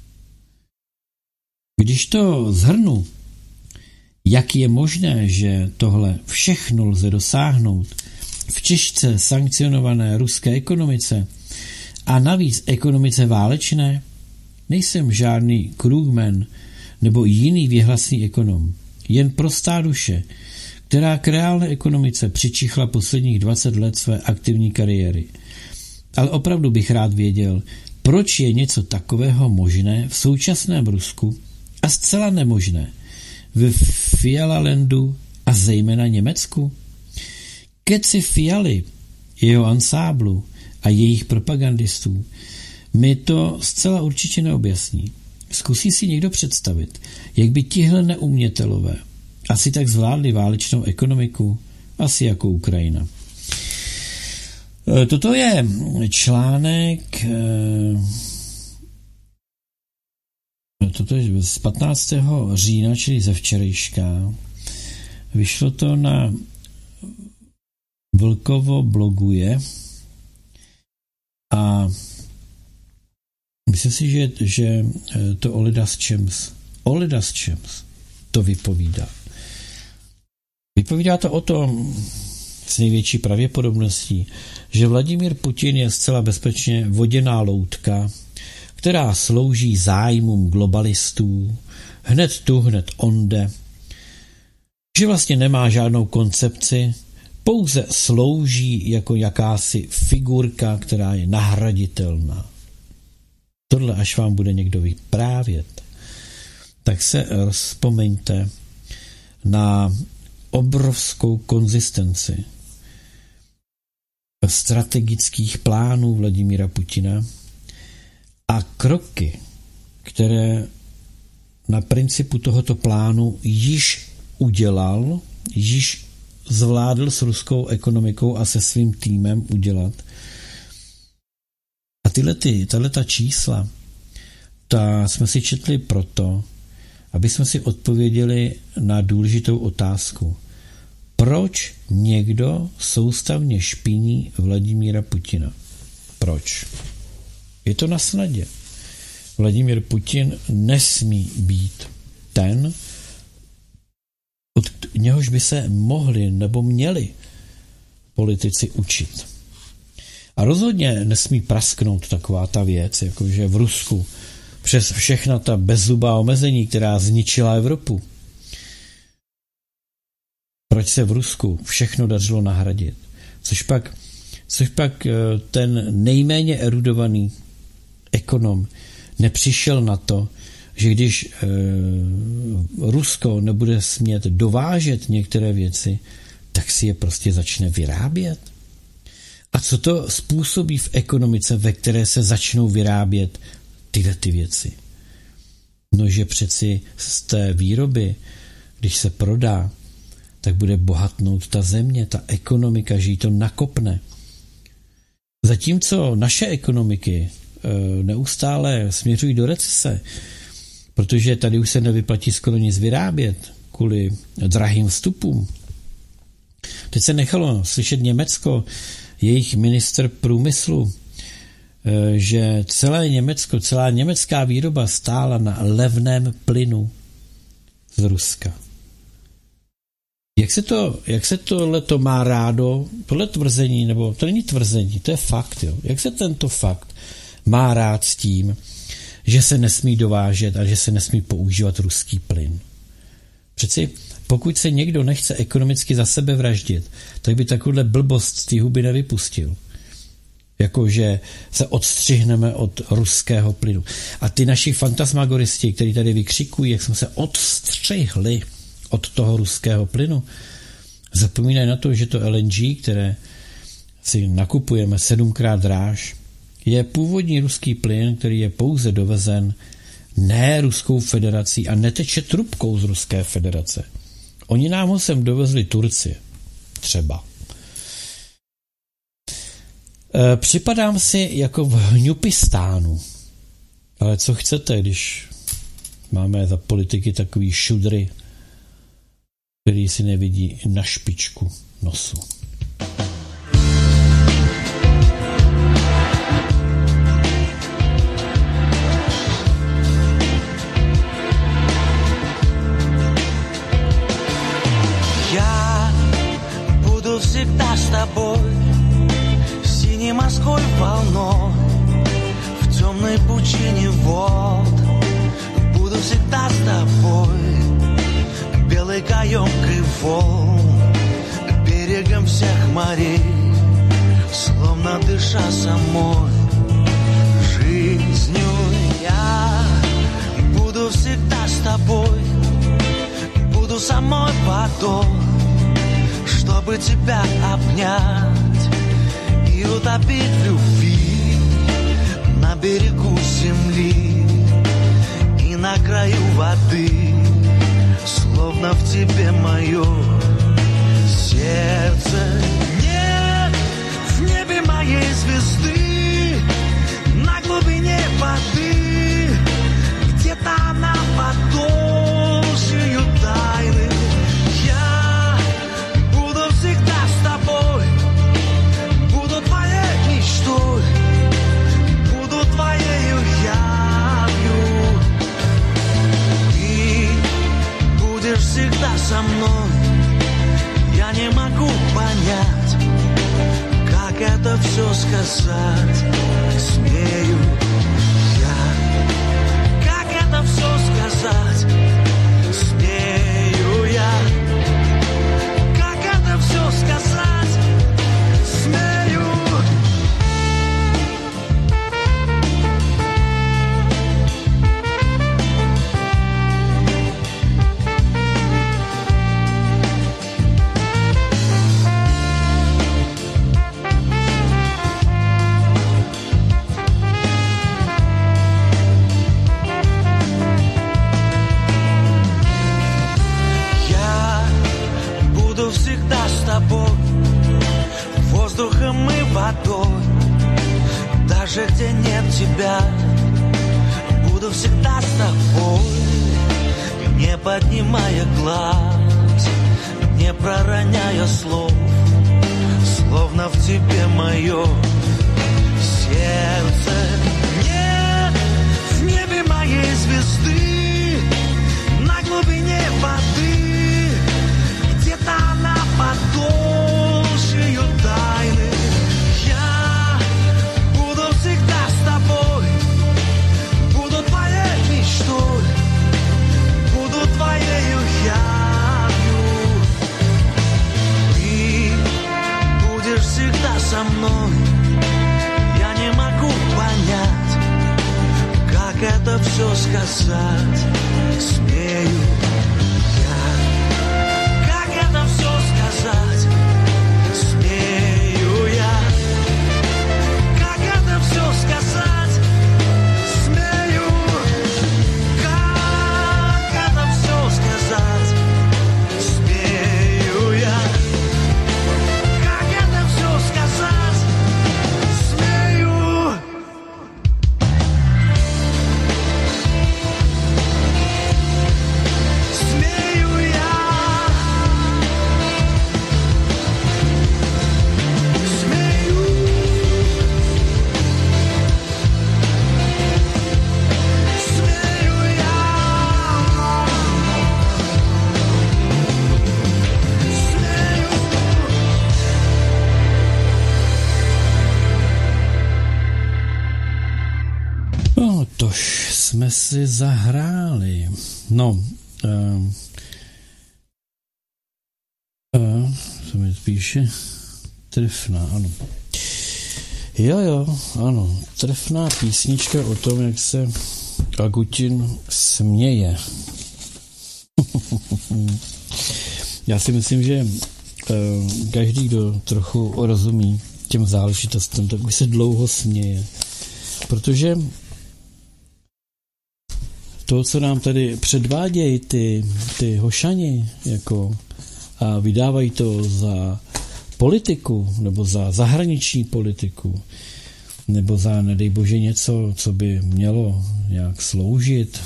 Když to shrnu, jak je možné, že tohle všechno lze dosáhnout v těžce sankcionované ruské ekonomice a navíc ekonomice válečné? Nejsem žádný Krugman nebo jiný věhlasný ekonom, jen prostá duše, která k reálné ekonomice přičichla posledních dvacet let své aktivní kariéry. Ale opravdu bych rád věděl, proč je něco takového možné v současném Rusku a zcela nemožné v Fialalandu a zejména Německu. Keci Fialy, jeho ansáblu a jejich propagandistů mi to zcela určitě neobjasní. Zkusí si někdo představit, jak by tihle neumětelové asi tak zvládli válečnou ekonomiku, asi jako Ukrajina. Toto je článek toto je z patnáctého října, čili ze včerejška. Vyšlo to na Vlkovo bloguje a myslím si, že, že to Oledas Champs, Oledas Champs to vypovídá. Vypovídá to o tom, s největší pravděpodobností, že Vladimír Putin je zcela bezpečně voděná loutka, která slouží zájmům globalistů, hned tu, hned onde, že vlastně nemá žádnou koncepci, pouze slouží jako jakási figurka, která je nahraditelná. Tohle, až vám bude někdo vyprávět, tak se rozpomeňte na obrovskou konzistenci strategických plánů Vladimíra Putina a kroky, které na principu tohoto plánu již udělal, již zvládl s ruskou ekonomikou a se svým týmem udělat. A tyhle, ty, tato ta čísla, ta jsme si četli proto, aby jsme si odpověděli na důležitou otázku. Proč někdo soustavně špiní Vladimíra Putina? Proč? Je to na snadě. Vladimír Putin nesmí být ten, od něhož by se mohli nebo měli politici učit. A rozhodně nesmí prasknout taková ta věc, jakože v Rusku přes všechna ta bezzubá omezení, která zničila Evropu. Proč se v Rusku všechno dařilo nahradit? Což pak, což pak ten nejméně erudovaný ekonom nepřišel na to, že když e, Rusko nebude smět dovážet některé věci, tak si je prostě začne vyrábět. A co to způsobí v ekonomice, ve které se začnou vyrábět tyhle ty věci? No, že přeci z té výroby, když se prodá, tak bude bohatnout ta země, ta ekonomika, že jí to nakopne. Zatímco naše ekonomiky e, neustále směřují do recese, protože tady už se nevyplatí skoro nic vyrábět kvůli drahým vstupům. Teď se nechalo slyšet Německo, jejich ministr průmyslu, že celé Německo, celá německá výroba stála na levném plynu z Ruska. Jak se to, jak se tohleto má rádo, tohle tvrzení, nebo to není tvrzení, to je fakt, jo. Jak se tento fakt má rád s tím, že se nesmí dovážet a že se nesmí používat ruský plyn? Přeci pokud se někdo nechce ekonomicky za sebe vraždit, tak by takovouhle blbost z té huby nevypustil. Jakože se odstřihneme od ruského plynu. A ty naši fantasmagoristi, kteří tady vykřikují, jak jsme se odstřihli od toho ruského plynu, zapomínají na to, že to L N G, které si nakupujeme sedmkrát dráž, je původní ruský plyn, který je pouze dovezen ne Ruskou federací a neteče trubkou z Ruské federace. Oni nám ho sem dovezli Turci. Třeba. E, připadám si jako v Hňupistánu. Ale co chcete, když máme za politiky takový šudry, který si nevidí na špičku nosu. Всегда с тобой, синей морской волной, в темной пучине вод. Буду всегда с тобой, белой каемкой волн, берегом всех морей, словно дыша самой жизнью. Я буду всегда с тобой, буду самой водой, чтобы тебя обнять и утопить в любви на берегу земли и на краю воды, словно в тебе мое сердце. Нет в небе моей звезды, на глубине воды, где-то она под толщею тайны. Буду твоею явью. Ты будешь всегда со мной. Я Я не могу понять, как это все сказать. Смею я, как это все сказать. Смею я, как это все сказать. Смею. Всегда с тобой, воздухом и водой, даже где нет тебя, буду всегда с тобой, не поднимая глаз, не пророняя слов, словно в тебе мое сердце. Нет в небе моей звезды, на глубине воды. Она под толщею тайны. Я буду всегда с тобой, буду твоей мечтой, буду твоею явью. Ты будешь всегда со мной. Я не могу понять, как это все сказать. Смею все сказать, смею я, как это все сказать, смею, как это все сказать, смею я, как это все сказать, смею. Смею я. Tož jsme si zahráli. No, uh, uh, co mi píše? Trefná, ano. Jo, jo, ano. Trefná písnička o tom, jak se Agutin směje. Já si myslím, že uh, každý, kdo trochu rozumí těm záležitostem, tak už se dlouho směje. Protože to, co nám tady předvádějí ty, ty hošani, jako, a vydávají to za politiku, nebo za zahraniční politiku, nebo za, nedej bože, něco, co by mělo nějak sloužit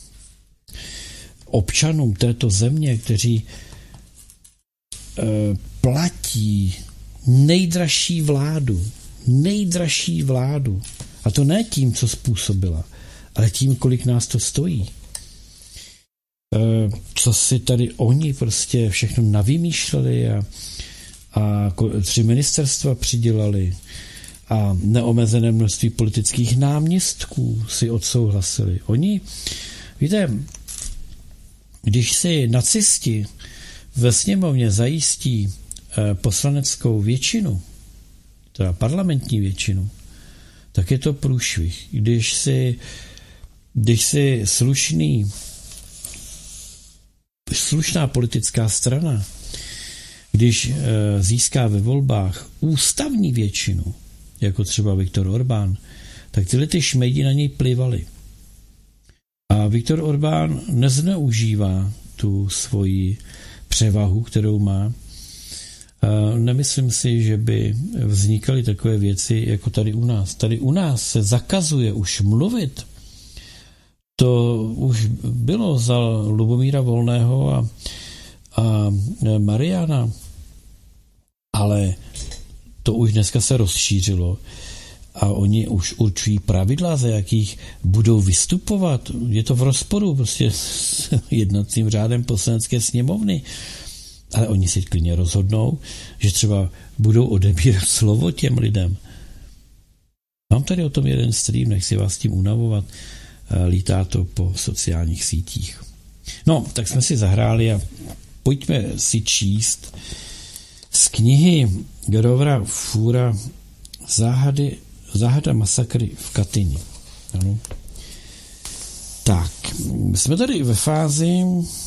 občanům této země, kteří e, platí nejdražší vládu, nejdražší vládu, a to ne tím, co způsobila, ale tím, kolik nás to stojí. E, co si tady oni prostě všechno navymýšleli a, a tři ministerstva přidělali a neomezené množství politických náměstků si odsouhlasili. Oni, víte, když si nacisti ve sněmovně zajistí e, poslaneckou většinu, teda parlamentní většinu, tak je to průšvih. Když si Když si slušný, slušná politická strana, když e, získá ve volbách ústavní většinu, jako třeba Viktor Orbán, tak tyhle ty šmejdi na něj plivali. A Viktor Orbán nezneužívá tu svoji převahu, kterou má. E, nemyslím si, že by vznikaly takové věci, jako tady u nás. Tady u nás se zakazuje už mluvit. To už bylo za Lubomíra Volného a, a Mariana, ale to už dneska se rozšířilo a oni už určují pravidla, za jakých budou vystupovat. Je to v rozporu prostě s jednacím řádem Poslanecké sněmovny. Ale oni si klidně rozhodnou, že třeba budou odebírat slovo těm lidem. Mám tady o tom jeden stream, nechci vás tím unavovat, lítá to po sociálních sítích. No, tak jsme si zahráli a pojďme si číst z knihy Grovera Fura Záhady, Záhada masakry v Katyni. Ano. Tak, jsme tady ve fázi,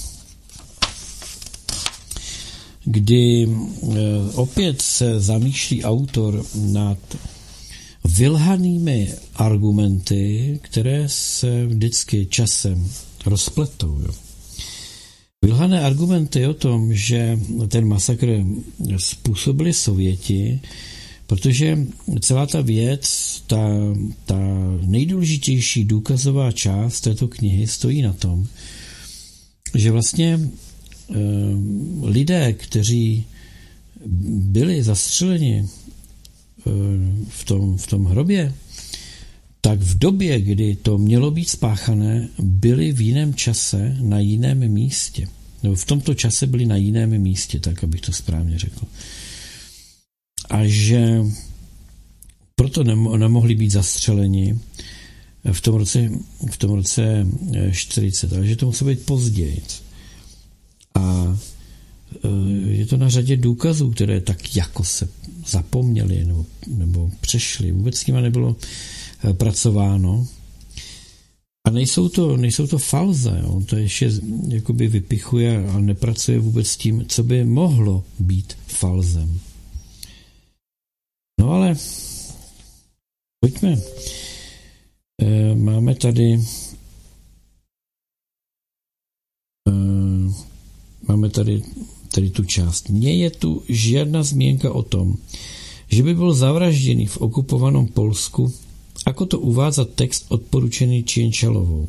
kdy opět se zamýšlí autor nad vylhanými argumenty, které se vždycky časem rozpletou. Jo. Vylhané argumenty o tom, že ten masakr způsobili Sověti, protože celá ta věc, ta, ta nejdůležitější důkazová část této knihy stojí na tom, že vlastně e, lidé, kteří byli zastřeleni e, v tom, v tom hrobě, tak v době, kdy to mělo být spáchané, byli v jiném čase na jiném místě. Nebo v tomto čase byli na jiném místě, tak abych to správně řekl. A že proto nemohli být zastřeleni v tom roce, v tom roce čtyřicet, ale že to muselo být později. A je to na řadě důkazů, které tak jako se zapomněly nebo, nebo přešly. Vůbec s nima nebylo pracováno. A nejsou to, nejsou to falze. Jo? To ještě jakoby vypichuje a nepracuje vůbec s tím, co by mohlo být falzem. No ale pojďme. E, máme tady e, máme tady, tady tu část. Nie je tu žádná zmínka o tom, že by byl zavražděný v okupovaném Polsku, ako to uvádza text odporučený Čienčalovou.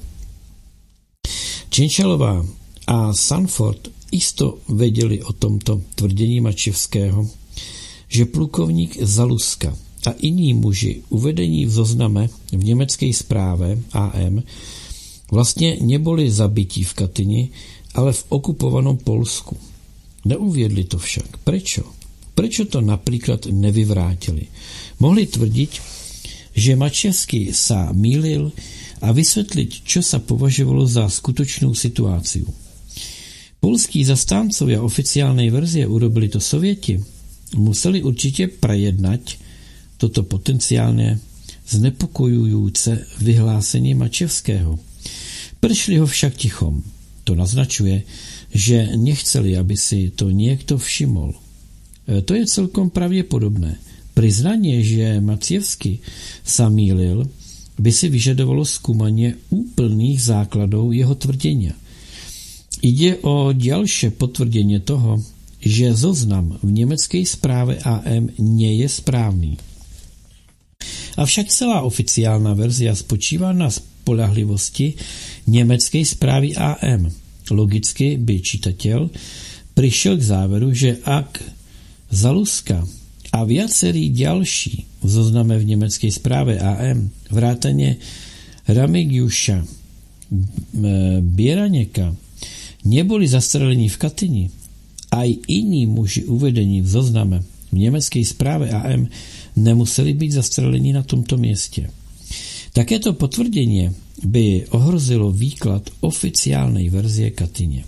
Čienčalová a Sanford isto vedeli o tomto tvrdení Mačevského, že plukovník Zaluska a jiní muži uvedení v zozname v německé správe A M vlastně neboli zabití v Katyni, ale v okupovaném Polsku. Neuviedli to však. Prečo? Prečo to napríklad nevyvrátili? Mohli tvrdiť, že Mačevský sa mýlil a vysvetliť, čo sa považovalo za skutočnú situáciu. Polskí zastáncovia oficiálnej verzie urobili to Sovieti, museli určite prejednať toto potenciálne znepokojujúce vyhlásenie Mačevského. Prešli ho však tichom. To naznačuje, že nechceli, aby si to niekto všimol. To je celkom pravděpodobné. Priznanie, že Macievský sa mýlil, by si vyžadovalo skúmanie úplných základov jeho tvrdenia. Ide o ďalšie potvrdenie toho, že zoznam v německé správe A M nie je správný. Avšak celá oficiálna verzia spočívá na spolahlivosti německé správy A M. Logicky by čitateľ prišiel k záveru, že ak Zaluska a viacerí ďalší v zozname v německé správe A M vrátane Remigiusza Bieraněka neboli zastrelení v Katyni, aj iní muži uvedení v zozname v německé správe A M nemuseli být zastrelení na tomto městě. Takéto potvrdenie by ohrozilo výklad oficiálnej verzie Katyně.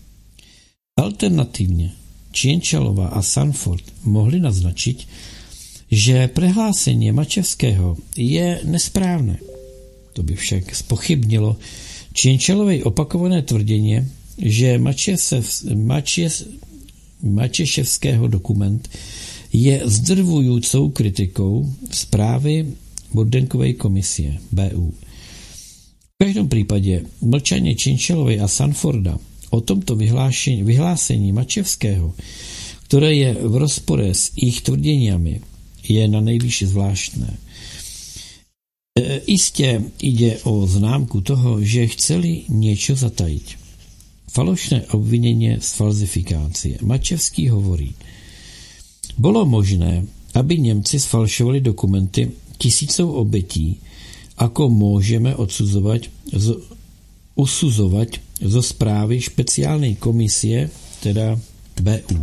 Alternatívne Čienčalová a Sanford mohli naznačiť, že prehlásenie Mačevského je nesprávne. To by však spochybnilo Čienčalovej opakované tvrdenie, že Mačeševského dokument je zdrvujúcou kritikou správy Burdenkovej komisie B U. V každom prípade mlčanie Čienčalovej a Sanforda o tomto vyhlásení Mačevského, ktoré je v rozpore s ich tvrdeniami, je na nejvýš zvláštne. E, iste ide o známku toho, že chceli niečo zatajiť. Falošné obvinenie z falzifikácie. Mačevský hovorí: bolo možné, aby Němci sfalšovali dokumenty tisícov obetí, ako môžeme odsuzovať, z, usuzovať zo správy špeciálnej komisie, teda k B U.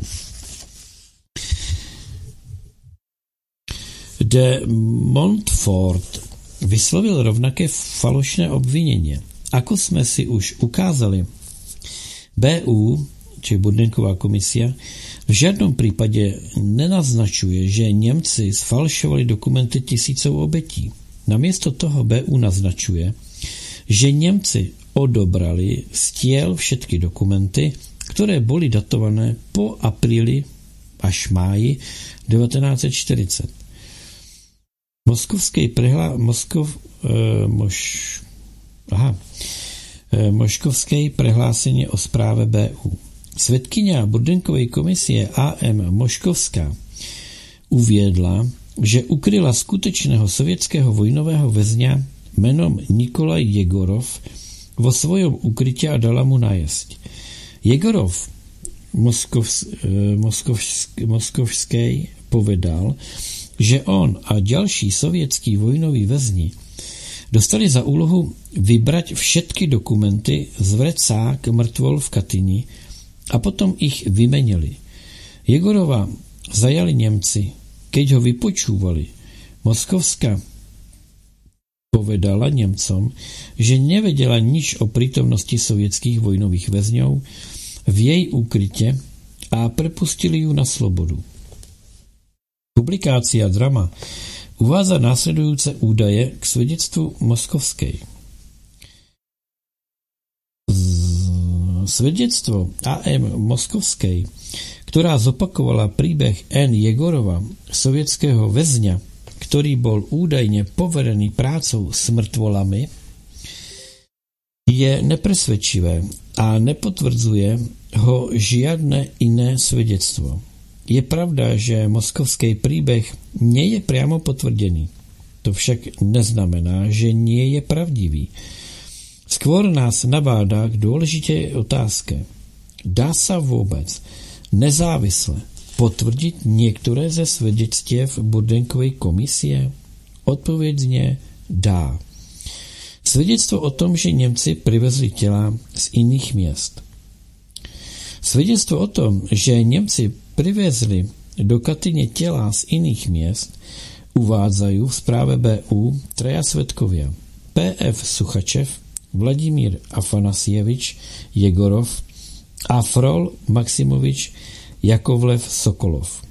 De Montfort vyslovil rovnaké falošné obvinění. Ako jsme si už ukázali, B U, či Burdenková komisia, v žádném případě nenaznačuje, že Němci sfalšovali dokumenty tisíců obětí. Namiesto toho B U naznačuje, že Němci odobrali z těl všetky dokumenty, které byly datované po apríli až máji devätnásť štyridsať. Moskovský prehlá... Moskov... E, moš, aha, e, Moškovské prehlásení o správe B U. Svedkyňa Burdenkovej komisie A M Moškovská uviedla, že ukryla skutečného sovětského vojnového väzňa menom Nikolaj Jegorov vo svojom ukrytě a dala mu najesť. Jegorov Moskovs, Moskovsk, Moskovský povedal, že on a další sovětský vojnoví väzni dostali za úlohu vybrať všetky dokumenty z vrecák mrtvol v Katyni a potom ich vymenili. Jegorova zajali Němci. Keď ho vypočúvali, Moskovská povedala Němcom, že nevedela nič o prítomnosti sovětských vojnových väzňov v jej úkrytě a prepustili ju na slobodu. Publikácia drama uvádza následujúce údaje k svedectvu Moskovskej. Svedectvo A M Moskovskej, ktorá zopakovala príbeh N. Jegorova, sovětského väzňa, ktorý bol údajne poverený prácou s mŕtvolami, je nepresvedčivé a nepotvrdzuje ho žiadne iné svedectvo. Je pravda, že moskovský príbeh nie je priamo potvrdený. To však neznamená, že nie je pravdivý. Skôr nás nabádá k dôležitej otázke. Dá sa vôbec nezávisle potvrdiť niektoré ze svedectiev Burdenkovej komisie? Odpověď znie dá. Svedectvo o tom, že Němci privezli těla z iných miest. Svedectvo o tom, že Němci privezli do Katyně těla z iných miest, uvádzajú v správe B U traja svedkovia. P F Suchačev, Vladimír Afanasjevič Jegorov a Frol Maximovič Jakovlev Sokolov.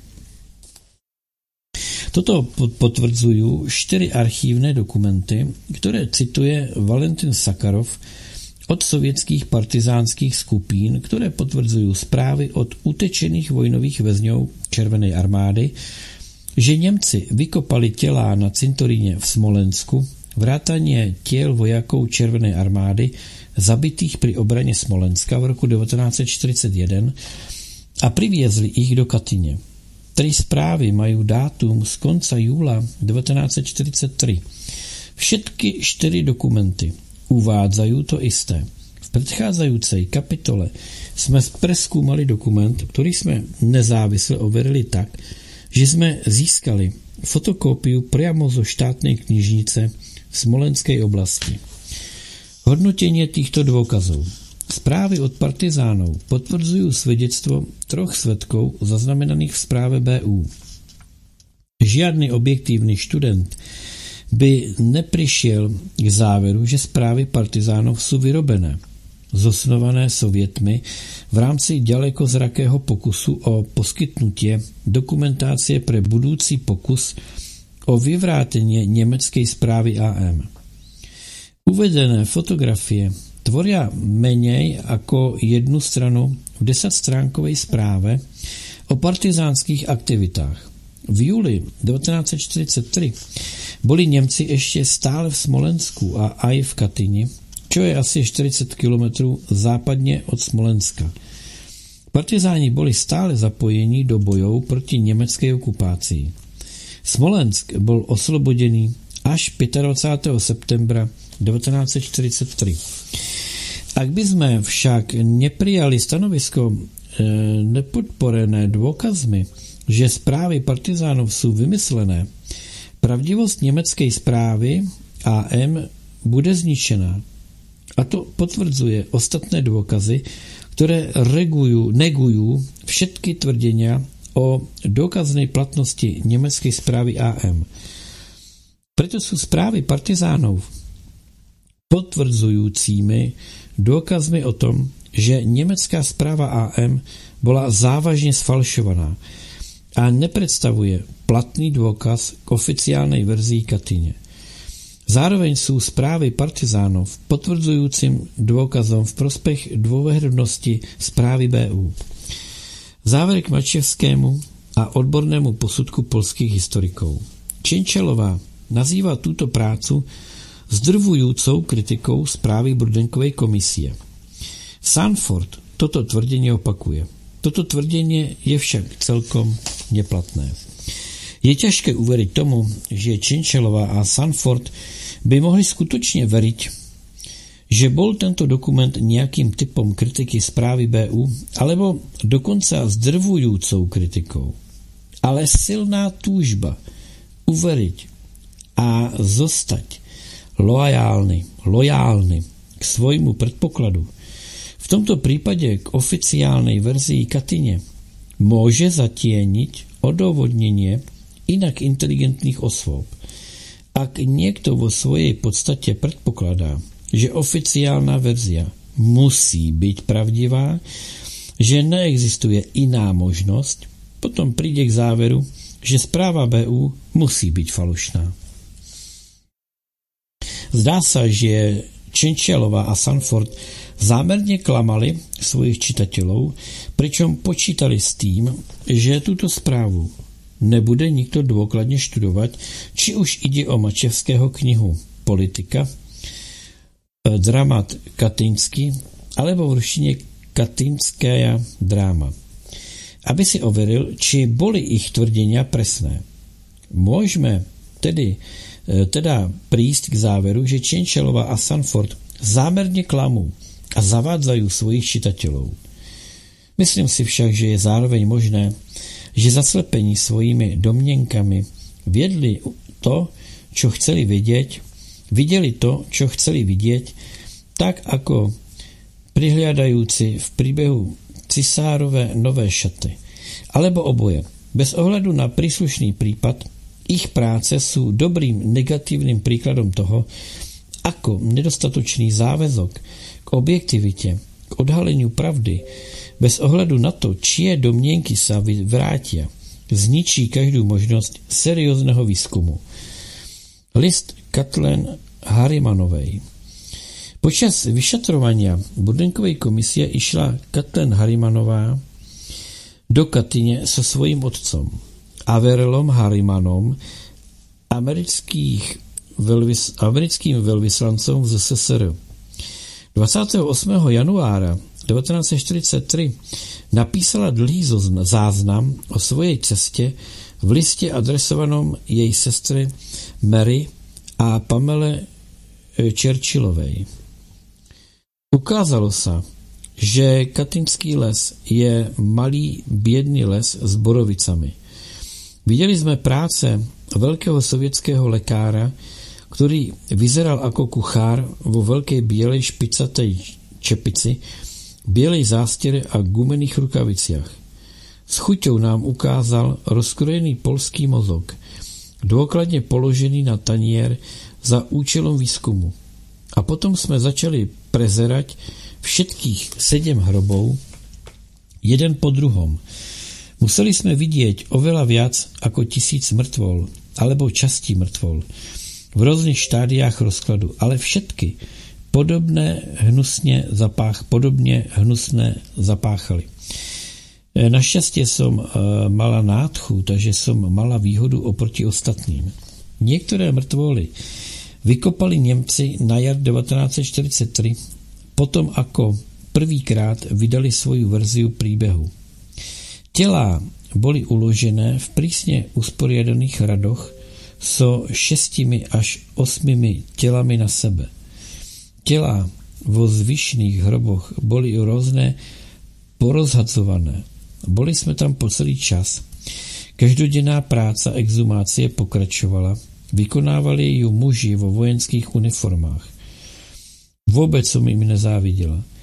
Toto potvrdzujú štyri archívne dokumenty, ktoré cituje Valentin Sakarov od sovětských partizánských skupín, které potvrdzujú správy od utečených vojnových väzňov Červenej armády, že Němci vykopali těla na cintoríne v Smolensku, vrátanie tiel vojakov Červenej armády zabitých pri obraně Smolenska v roku devätnásť štyridsaťjeden a priviezli ich do Katyně. Tri správy majú dátum z konca júla devätnásť štyridsaťtri. Všetky štyri dokumenty uvádzajú to isté. V predchádzajúcej kapitole sme preskúmali dokument, ktorý sme nezávisle overili tak, že sme získali fotokópiu priamo zo štátnej knižnice v Smolenskej oblasti. Hodnotenie týchto dôkazov. Správy od partizánov potvrdzujú svedectvo troch svedkov zaznamenaných v správe B U. Žiadny objektívny študent by neprišiel k záveru, že správy partizánov sú vyrobené, zosnované Sovětmi v rámci ďalekozrakého pokusu o poskytnutie dokumentácie pre budúci pokus o vyvrátenie nemeckej správy A M. Uvedené fotografie tvoria menej ako jednu stranu v desaťstránkovej správe o partizánskych aktivitách. V júli devätnásť štyridsaťtri boli Němci ešte stále v Smolensku a aj v Katyni, čo je asi štyridsať kilometrov západne od Smolenska. Partizáni boli stále zapojení do bojov proti nemeckej okupácii. Smolensk bol oslobodený až dvadsiateho piateho septembra devätnásť štyridsaťtri. Ak by sme však neprijali stanovisko e, nepodporené dôkazmi, že správy partizánov sú vymyslené, pravdivosť nemeckej správy A M bude zničená. A to potvrdzuje ostatné dôkazy, ktoré regujú, negujú všetky tvrdenia o dokaznej platnosti nemeckej správy á em. Preto sú správy partizánov potvrdzujúcimi dôkazmi o tom, že nemecká správa á em bola závažne sfalšovaná a nepredstavuje platný dôkaz k oficiálnej verzii Katyne. Zároveň sú správy partizánov potvrdzujúcim dôkazom v prospech dôveryhodnosti správy bé ú. Záver k Mačevskému a odbornému posudku polských historikov. Čenčelová nazýva túto prácu zdrvujúcou kritikou správy Burdenkovej komisie. Sanford toto tvrdenie opakuje. Toto tvrdenie je však celkom neplatné. Je ťažké uveriť tomu, že Čenčelová a Sanford by mohli skutočne veriť, že bol tento dokument nejakým typom kritiky správy bé ú, alebo dokonca zdrvujúcou kritikou. Ale silná túžba uveriť a zostať lojálny, lojálny k svojmu predpokladu, v tomto prípade k oficiálnej verzii Katyne, môže zatieniť odôvodnenie inak inteligentných osôb. Ak niekto vo svojej podstate predpokladá, že oficiálna verzia musí byť pravdivá, že neexistuje iná možnosť, potom príde k záveru, že správa bé ú musí byť falošná. Zdá sa, že Čenčelová a Sanford zámerne klamali svojich čitateľov, pričom počítali s tým, že túto správu nebude nikto dôkladne študovať, či už ide o Mačevského knihu Politika, dramat Katyňský, alebo v ruštine Katyňská dráma, aby si overil, či boli ich tvrdenia presné. Môžeme tedy teda prísť k záveru, že Čenčelová a Sanford zámerne klamú a zavádzajú svojich čitateľov. Myslím si však, že je zároveň možné, že zaslepení svojimi domnienkami viedli to, čo chceli vedieť, videli to, čo chceli vidieť, tak ako prihliadajúci v príbehu Cisárove nové šaty. Alebo oboje. Bez ohľadu na príslušný prípad, ich práce sú dobrým negatívnym príkladom toho, ako nedostatočný záväzok k objektivite, k odhaleniu pravdy, bez ohľadu na to, čie domnienky sa vrátia, zničí každú možnosť seriózneho výskumu. List Katlin Harrimanovej. Počas vyšetrovania Burdenkovej komisie išla Katlin Harrimanová do Katyne so svojím otcom, Averelom Harrimanom, amerických velvys, americkým veľvyslancom z es es er. dvacátého osmého januára devätnásť štyridsaťtri napísala dlhý záznam o svojej ceste v liste adresovanom jej sestre Mary a Pamele Churchillovej. Ukázalo sa, že Katyňský les je malý biedný les s borovicami. Videli sme práce veľkého sovietského lekára, ktorý vyzeral ako kuchár vo veľkej bielej špicatej čepici, bielej zástiere a gumených rukaviciach. S chuťou nám ukázal rozkrojený poľský mozog, dôkladne položený na tanier za účelom výskumu. A potom sme začali prezerať všetkých sedem hrobov, jeden po druhom. Museli sme vidieť oveľa viac ako tisíc mŕtvol alebo častí mŕtvol v rôznych štádiách rozkladu, ale všetky podobné hnusne zapách, podobne hnusné zapáchali. Našťastie som e, mala nádchu, takže som mala výhodu oproti ostatným. Niektoré mŕtvoly vykopali Nemci na jar devätnásť štyridsaťtri, potom ako prvýkrát vydali svoju verziu príbehu. Telá boli uložené v prísne usporiadaných radoch so šestimi až osmimi telami na sebe. Telá vo zvyšných hroboch boli rôzne porozhadzované. Boli sme tam po celý čas. Každodenná práca exhumácie pokračovala. Vykonávali ju muži vo vojenských uniformách. Vôbec som im nezávidela.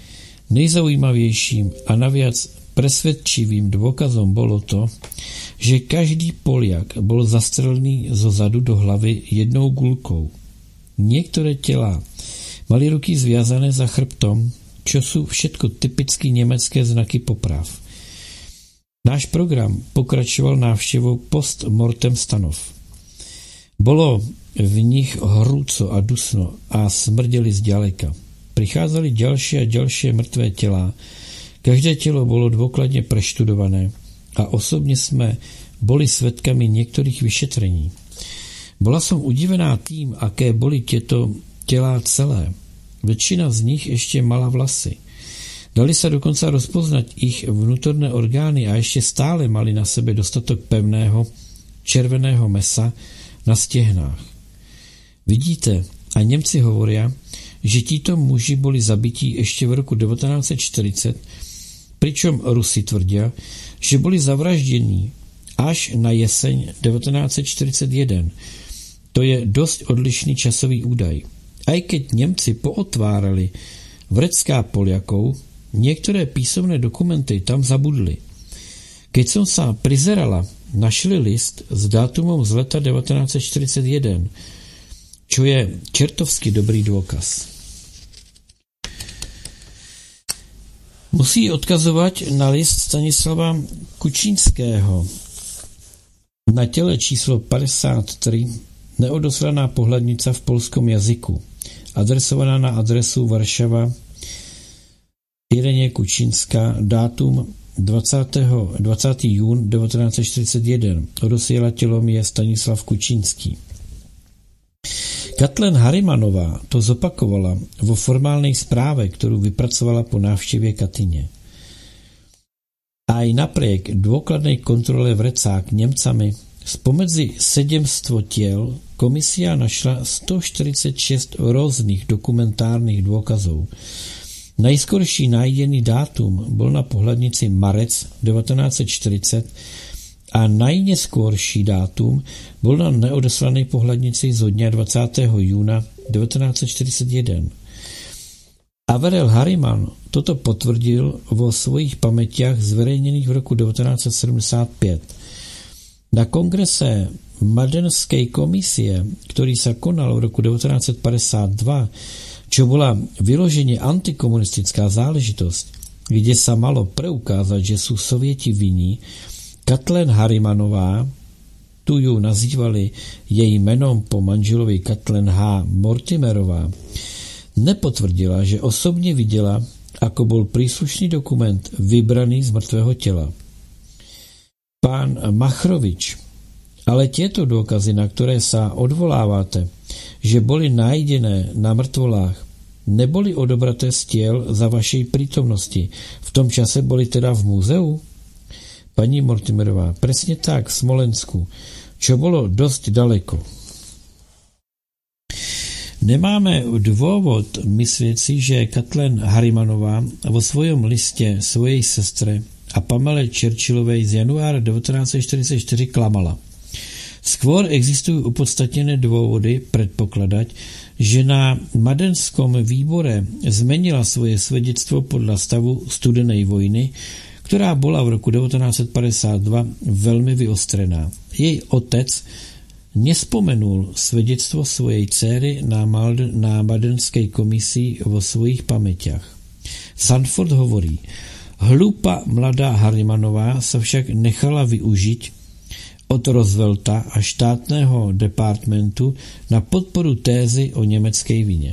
Nejzaujímavějším a navíc presvedčivým dôkazom bolo to, že každý Poliak bol zastrelený zo zadu do hlavy jednou gulkou. Niektoré těla mali ruky zviazané za chrbtom, čo sú všetko typicky německé znaky poprav. Náš program pokračoval návštěvou post-mortem stanov. Bolo v nich hrúco a dusno a smrdeli zďaleka. Pricházeli ďalšie a ďalšie mrtvé těla. Každé tělo bolo dôkladne preštudované a osobně jsme boli svedkami niektorých vyšetrení. Bola som udivená tým, aké boli tieto tělá celé. Väčšina z nich ešte mala vlasy. Dali sa dokonca rozpoznať ich vnútorné orgány a ešte stále mali na sebe dostatok pevného červeného mesa na stehnách. Vidíte, a Němci hovoria, že títo muži boli zabití ešte v roku devätnásť štyridsať, pričom Rusi tvrdia, že boli zavraždení až na jeseň devätnásť štyridsaťjeden. To je dosť odlišný časový údaj. Aj keď Němci pootvárali vrecká Poliakov, niektoré písomné dokumenty tam zabudli. Keď som sa prizerala, našli list s dátumom z leta devätnásť štyridsaťjeden, čo je čertovsky dobrý dôkaz. Musí odkazovať na list Stanislava Kučínského. Na těle číslo padesát tři neodoslaná pohľadnica v polskom jazyku, adresovaná na adresu Varšava Ireně Kučínská, dátum dvacátého dvacátého júna devätnásť štyridsaťjeden. Odosielateľom je Stanislav Kučínský. Katlin Harimanová to zopakovala vo formálnej správe, ktorú vypracovala po návštevě Katyně. Aj napriek dôkladnej kontrole vrecák Němcami spomedzi sedemsto tiel komisia našla sto štyridsaťšesť rôznych dokumentárnych dôkazov. Najskorší nájdený dátum bol na pohľadnici marec devätnásť štyridsať a najneskôrší dátum bol na neodeslanej pohľadnici zo dňa dvacátého júna devätnásť štyridsaťjeden. Averell Harriman toto potvrdil vo svojich pamätiach zverejnených v roku devätnásť sedemdesiatpäť. Na kongrese Madenskej komisie, ktorý sa konal v roku devätnásť päťdesiatdva, čo bola vyložene antikomunistická záležitosť, kde sa malo preukázať, že sú Sovieti vinní, Katlin Harimanová, tu ju nazývali jej menom po manželovi Katlin H. Mortimerová, nepotvrdila, že osobne videla, ako bol príslušný dokument vybraný z mŕtvého tela. Pán Machrovič, ale tieto dôkazy, na ktoré sa odvolávate, že boli nájdené na mŕtvolách, neboli odobraté z tiel za vašej prítomnosti. V tom čase boli teda v múzeu? Paní Mortimerová, presne tak, v Smolensku, čo bolo dosť daleko. Nemáme dôvod myslieť si, že Katlin Harimanová vo svojom liste svojej sestre a Pamele Churchillovej z januára devätnásť štyridsaťštyri klamala. Skôr existujú opodstatnené dôvody predpokladať, že na Madenskom výbore zmenila svoje svedectvo podľa stavu studenej vojny, ktorá bola v roku devätnásť päťdesiatdva veľmi vyostrená. Jej otec nespomenul svedectvo svojej dcery na, Malden, na Madenskej komisii vo svojich pamäťach. Sanford hovorí, hlúpa mladá Harrimanová sa však nechala využiť od Roosevelta a štátneho departmentu na podporu tézy o německej vine.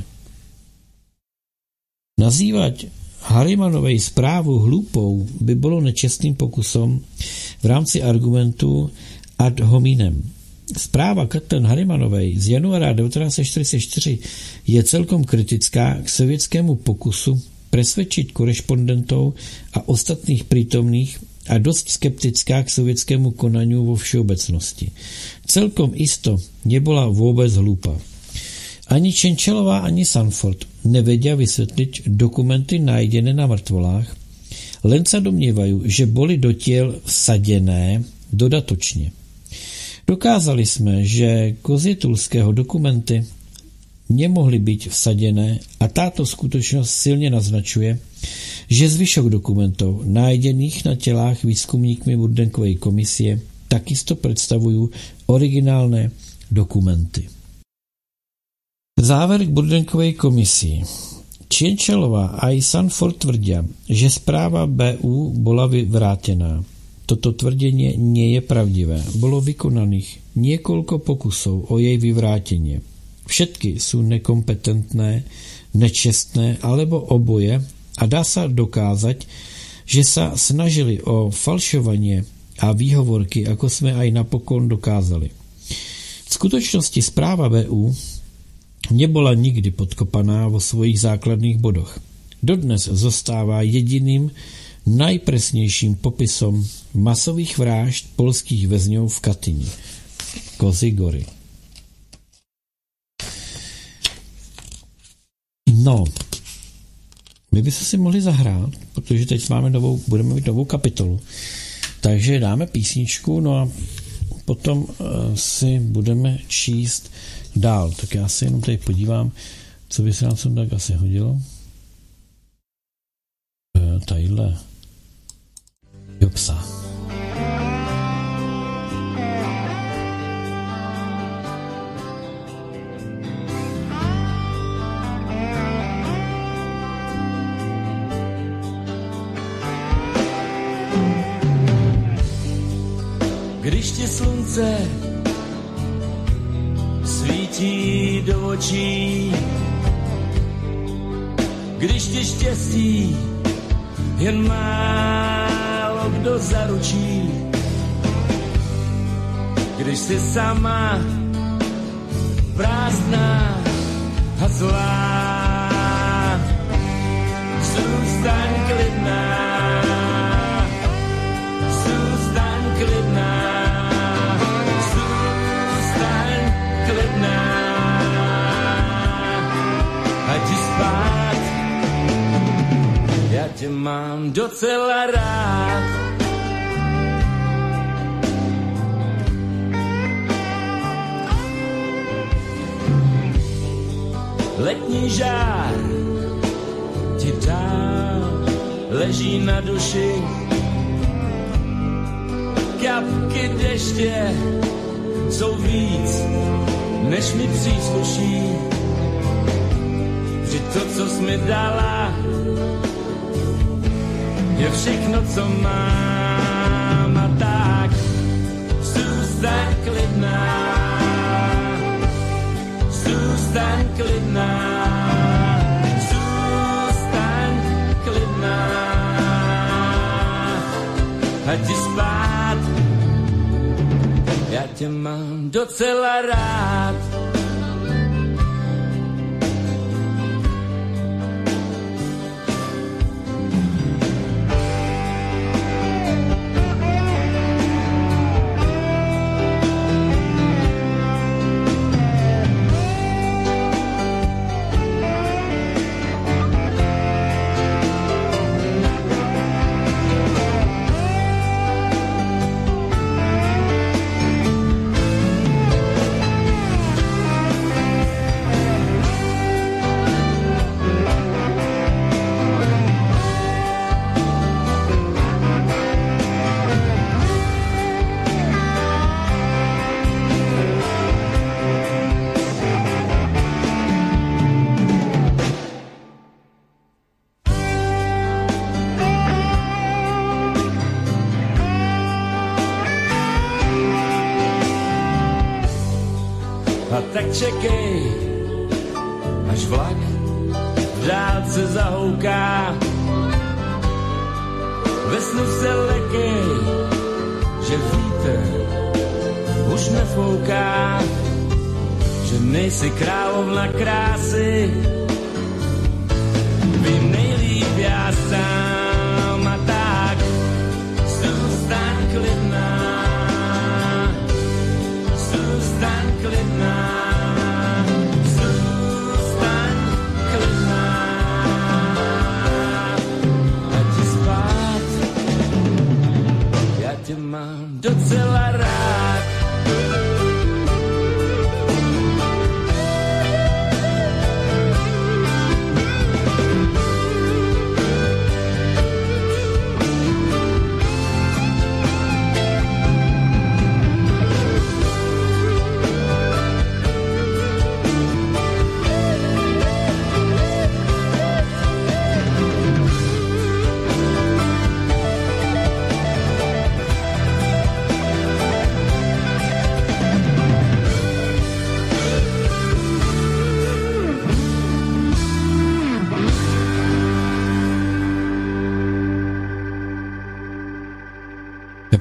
Nazývať Harrimanovej správu hlúpou by bolo nečestným pokusom v rámci argumentu ad hominem. Správa Katlin Harrimanovej z januára devätnásť štyridsaťštyri je celkom kritická k sovietskému pokusu presvedčiť korešpondentov a ostatných prítomných a dosť skeptická k sovietskému konaniu vo všeobecnosti. Celkom isto nebola vôbec hlúpa. Ani Čenčelová, ani Sanford nevedia vysvetliť dokumenty nájdené na mŕtvolách, len sa domnievajú, že boli do tiel vsadené dodatočne. Dokázali sme, že Kozietulského dokumenty nemohly byť vsadené a táto skutočnosť silne naznačuje, že zvyšok dokumentov nájdených na telách výskumníkmi Burdenkovej komisie takisto predstavujú originálne dokumenty. Záver k Burdenkovej komisii. Čienčelová a i Sanford tvrdia, že správa bé ú bola vyvrátená. Toto tvrdenie nie je pravdivé. Bolo vykonaných niekoľko pokusov o jej vyvrátenie. Všetky sú nekompetentné, nečestné alebo oboje a dá sa dokázať, že sa snažili o falšovanie a výhovorky, ako sme aj napokon dokázali. V skutočnosti správa bé ú nebola nikdy podkopaná vo svojich základných bodoch. Dodnes zostáva jediným najpresnejším popisom masových vražd poľských väzňov v Katyni. Kozí Gory. No, my bychom si mohli zahrát, protože teď máme novou, budeme mít novou kapitolu. Takže dáme písničku, no a potom uh, si budeme číst dál. Tak já se jenom tady podívám, co by se nám sem tak asi hodilo. Uh, tadyhle do psa. Když ti slunce svítí do očí, když ti štěstí jen málo kdo zaručí, když jsi sama prázdná a zlá, zůstaň klidná, zůstaň klidná. Já tě mám docela rád. Letní žár ti dál leží na duši. Kapky deště jsou víc, než mi přísluší. Vždyť to, co jsi mi dala, je všechno, co mám, a tak zůstaň klidná, zůstaň klidná, zůstaň klidná, ať ti spát, já tě mám docela rád. Tak čekej, až vlak v dálce zahouká. Ve snu se lekej, že vítr už nefouká, že nejsi královna krásy. Vím nejlíp já sám, a tak zůstaň klidná, zůstaň klidná. Tě mám docela rád.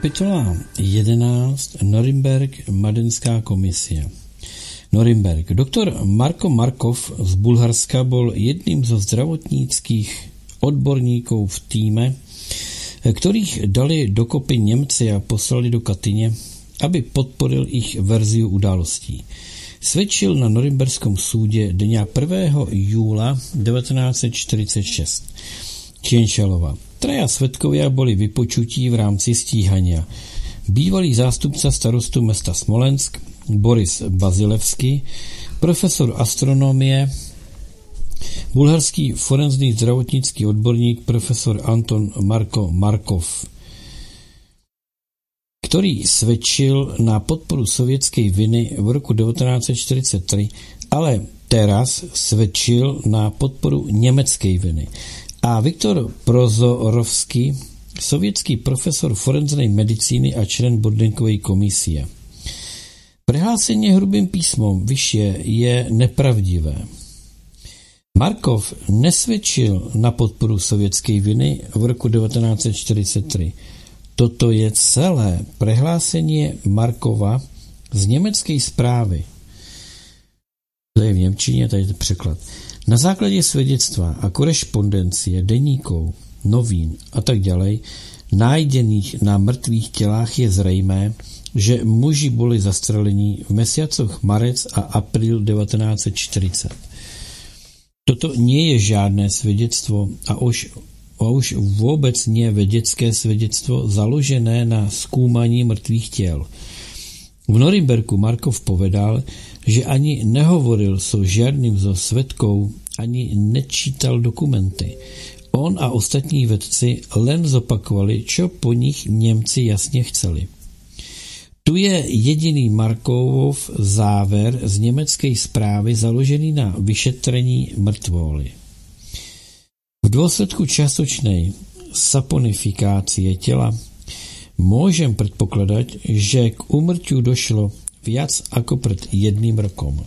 Kapitola jedenáct. Norimberk, Madenská komisie. Norimberk. Doktor Marko Markov z Bulharska byl jedním zo zdravotnických odborníků v týme, kterých dali dokopy Němci a poslali do Katyně, aby podporil ich verziu událostí. Svědčil na Norimberskom súde dňa prvého júla devätnásť štyridsaťšesť. Čienšalova. Traja svedkovia boli vypočutí v rámci stíhania. Bývalý zástupca starostu mesta Smolensk Boris Bazilevský, profesor astronomie, bulharský forenzný zdravotnický odborník profesor Anton Marko Markov, který svědčil na podporu sovětské viny v roku devätnásť štyridsaťtri, ale teraz svědčil na podporu německé viny. A Viktor Prozorovský, sovětský profesor forenznej medicíny a člen Bordenkovej komisie. Prehlásení hrubým písmom vyššie je nepravdivé. Markov nesvědčil na podporu sovětské viny v roku devätnásť štyridsaťtri. Toto je celé prehlásení Markova z německé zprávy. To je v němčině, tady je překlad. Na základě svědectva a korešpondencie deníků, novín a tak dále, nájdených na mrtvých tělách je zřejmé, že muži byli zastrelení v mesiacoch marec a apríl devätnásť štyridsať. Toto nie je žádné svědectvo a už, a už vůbec nie vědecké svědectvo založené na zkoumání mrtvých těl. V Norimberku Markov povedal, že ani nehovoril so žiadnym zo svedkov, ani nečítal dokumenty. On a ostatní vedci len zopakovali, čo po nich Němci jasně chceli. Tu je jediný Markovův záver z německé zprávy založený na vyšetrení mrtvoly. V důsledku častočnej saponifikácie těla môžem predpokladať, že k úmrtiu došlo viac ako pred jedným rokom.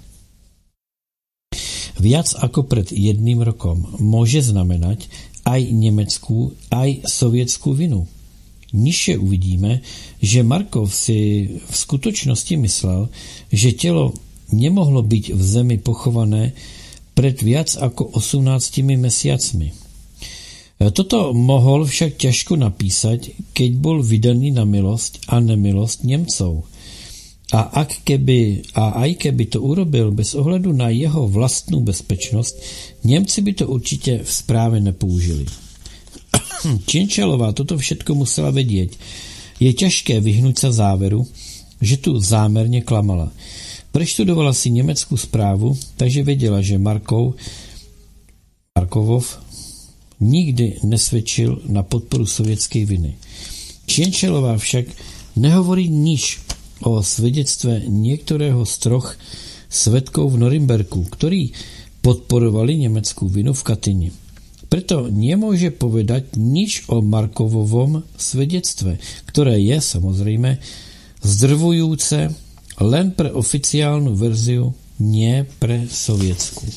Viac ako pred jedným rokom môže znamenať aj nemeckú, aj sovětskou vinu. Nižšie uvidíme, že Markov si v skutočnosti myslel, že tělo nemohlo byť v zemi pochované pred viac ako osemnáctimi mesiacmi. Toto mohol však ťažko napísať, keď bol vydaný na milosť a nemilosť Němcov. A, ak keby, a aj keby to urobil bez ohledu na jeho vlastnú bezpečnosť, Němci by to určitě v správe nepoužili. Čienšalová toto všetko musela vedieť. Je ťažké vyhnúť sa záveru, že tu zámerne klamala. Preštudovala si německou správu, takže věděla, že Markov, Markovov nikdy nesvědčil na podporu sovětské viny. Čienšalová však nehovorí nič o svědectve některého z troch svedkov v Norimberku, ktorí podporovali německou vinu v Katyni. Preto nemôže povedať nič o Markovovom svedectve, ktoré je samozrejme zdrvujúce len pre oficiálnu verziu, nie pre sovětskou.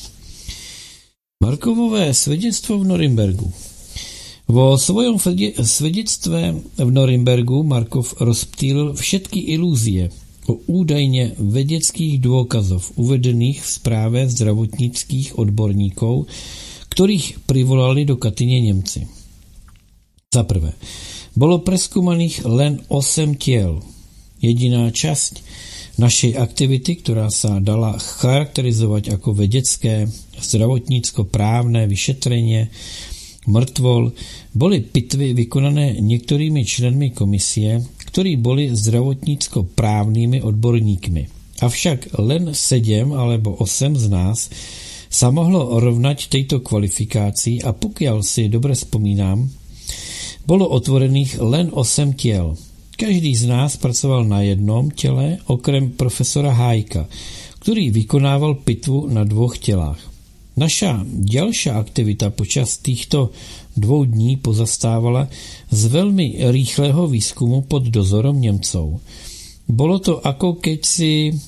Markovové svedectvo v Norimbergu. Vo svojom svedectve v Norimbergu Markov rozptýlil všetky ilúzie o údajne vedeckých dôkazov uvedených v správe zdravotnických odborníkov, ktorých privolali do Katyne Němci. Za prvé, bolo preskúmaných len osem tiel. Jediná časť našej aktivity, ktorá sa dala charakterizovať ako vedecké, zdravotnícko-právne vyšetrenie mrtvol, boli pitvy vykonané niektorými členmi komisie, ktorí boli zdravotnícko-právnymi odborníkmi. Avšak len sedem alebo osem z nás sa mohlo rovnať tejto kvalifikácii a pokiaľ si dobre spomínam, bolo otvorených len osem tiel. Každý z nás pracoval na jednom tele, okrem profesora Hájka, ktorý vykonával pitvu na dvoch telách. Naša ďalšia aktivita počas týchto dvou dní pozastávala z veľmi rýchleho výskumu pod dozorom Němcov. Bolo to ako keď si e,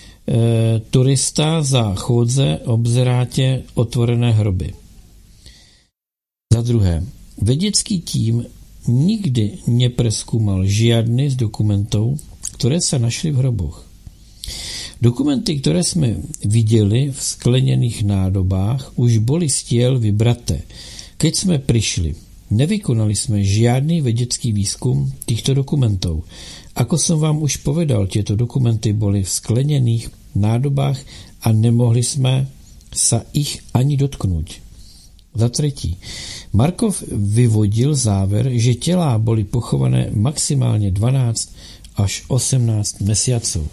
turista za chôdze obzeráte otvorené hroby. Za druhé, vedecký tím nikdy nepreskúmal žiadny z dokumentov, ktoré sa našli v hroboch. Dokumenty, ktoré sme videli v sklenených nádobách, už boli z tiel vybraté. Keď sme prišli, nevykonali sme žiadny vedecký výskum týchto dokumentov. Ako som vám už povedal, tieto dokumenty boli v sklenených nádobách a nemohli sme sa ich ani dotknúť. Za tretí, Markov vyvodil záver, že telá boli pochované maximálne dvanásť až osemnásť mesiacov.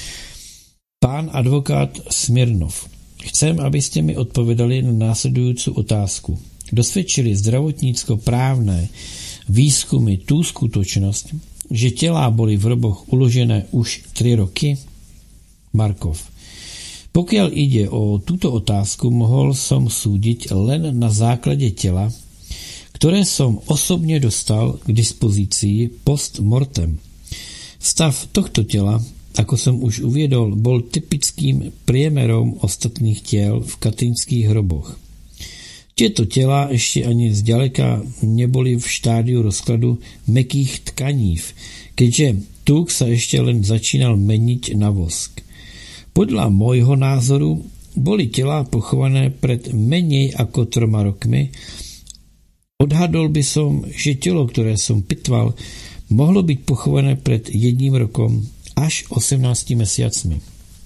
Pán advokát Smirnov, chcem, aby ste mi odpovedali na následujúcu otázku. Dosvedčili zdravotnícko-právne výskumy tú skutočnosť, že telá boli v hroboch uložené už tri roky? Markov. Pokiaľ ide o túto otázku, mohol som súdiť len na základe tela, ktoré som osobne dostal k dispozícii post mortem. Stav tohto tela, ako som už uviedol, bol typickým priemerom ostatných tiel v katynských hroboch. Tieto tela ešte ani zďaleka neboli v štádiu rozkladu mäkkých tkanív, keďže tuk sa ešte len začínal meniť na vosk. Podľa môjho názoru boli telá pochované pred menej ako troma rokmi. Odhadol by som, že telo, ktoré som pitval, mohlo byť pochované pred jedným rokom až osemnástimi mesiacmi.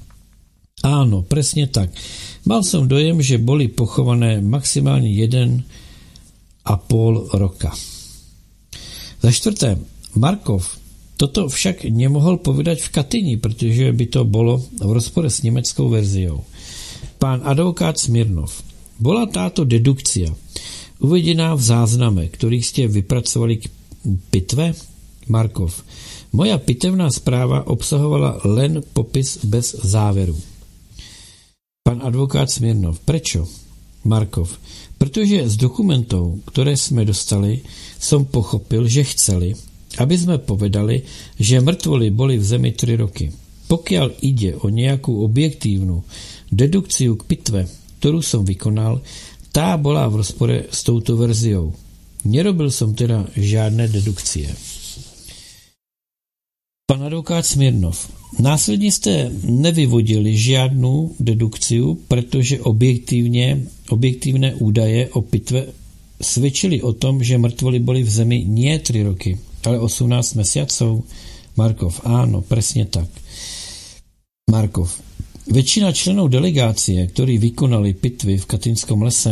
Áno, presne tak. Mal som dojem, že boli pochované maximálne jeden a pol roka. Za štvrté, Markov toto však nemohol povedať v Katyni, pretože by to bolo v rozpore s nemeckou verziou. Pán advokát Smirnov, bola táto dedukcia uvedená v zázname, ktorý ste vypracovali k pitve? Markov, moja pitevná správa obsahovala len popis bez záveru. Pán advokát Smirnov, prečo? Markov, pretože z dokumentov, ktoré sme dostali, som pochopil, že chceli, aby sme povedali, že mŕtvoly boli v zemi tri roky. Pokiaľ ide o nejakú objektívnu dedukciu k pitve, ktorú som vykonal, tá bola v rozpore s touto verziou. Nerobil som teda žiadne dedukcie. Pan advokát Smirnov, následne ste nevyvodili žiadnu dedukciu, pretože objektívne, objektívne údaje o pitve svedčili o tom, že mŕtvoly boli v zemi nie tri roky, ale osemnásť mesiacov. Markov, áno, presne tak. Markov, väčšina členov delegácie, ktorí vykonali pitvy v Katynskom lese,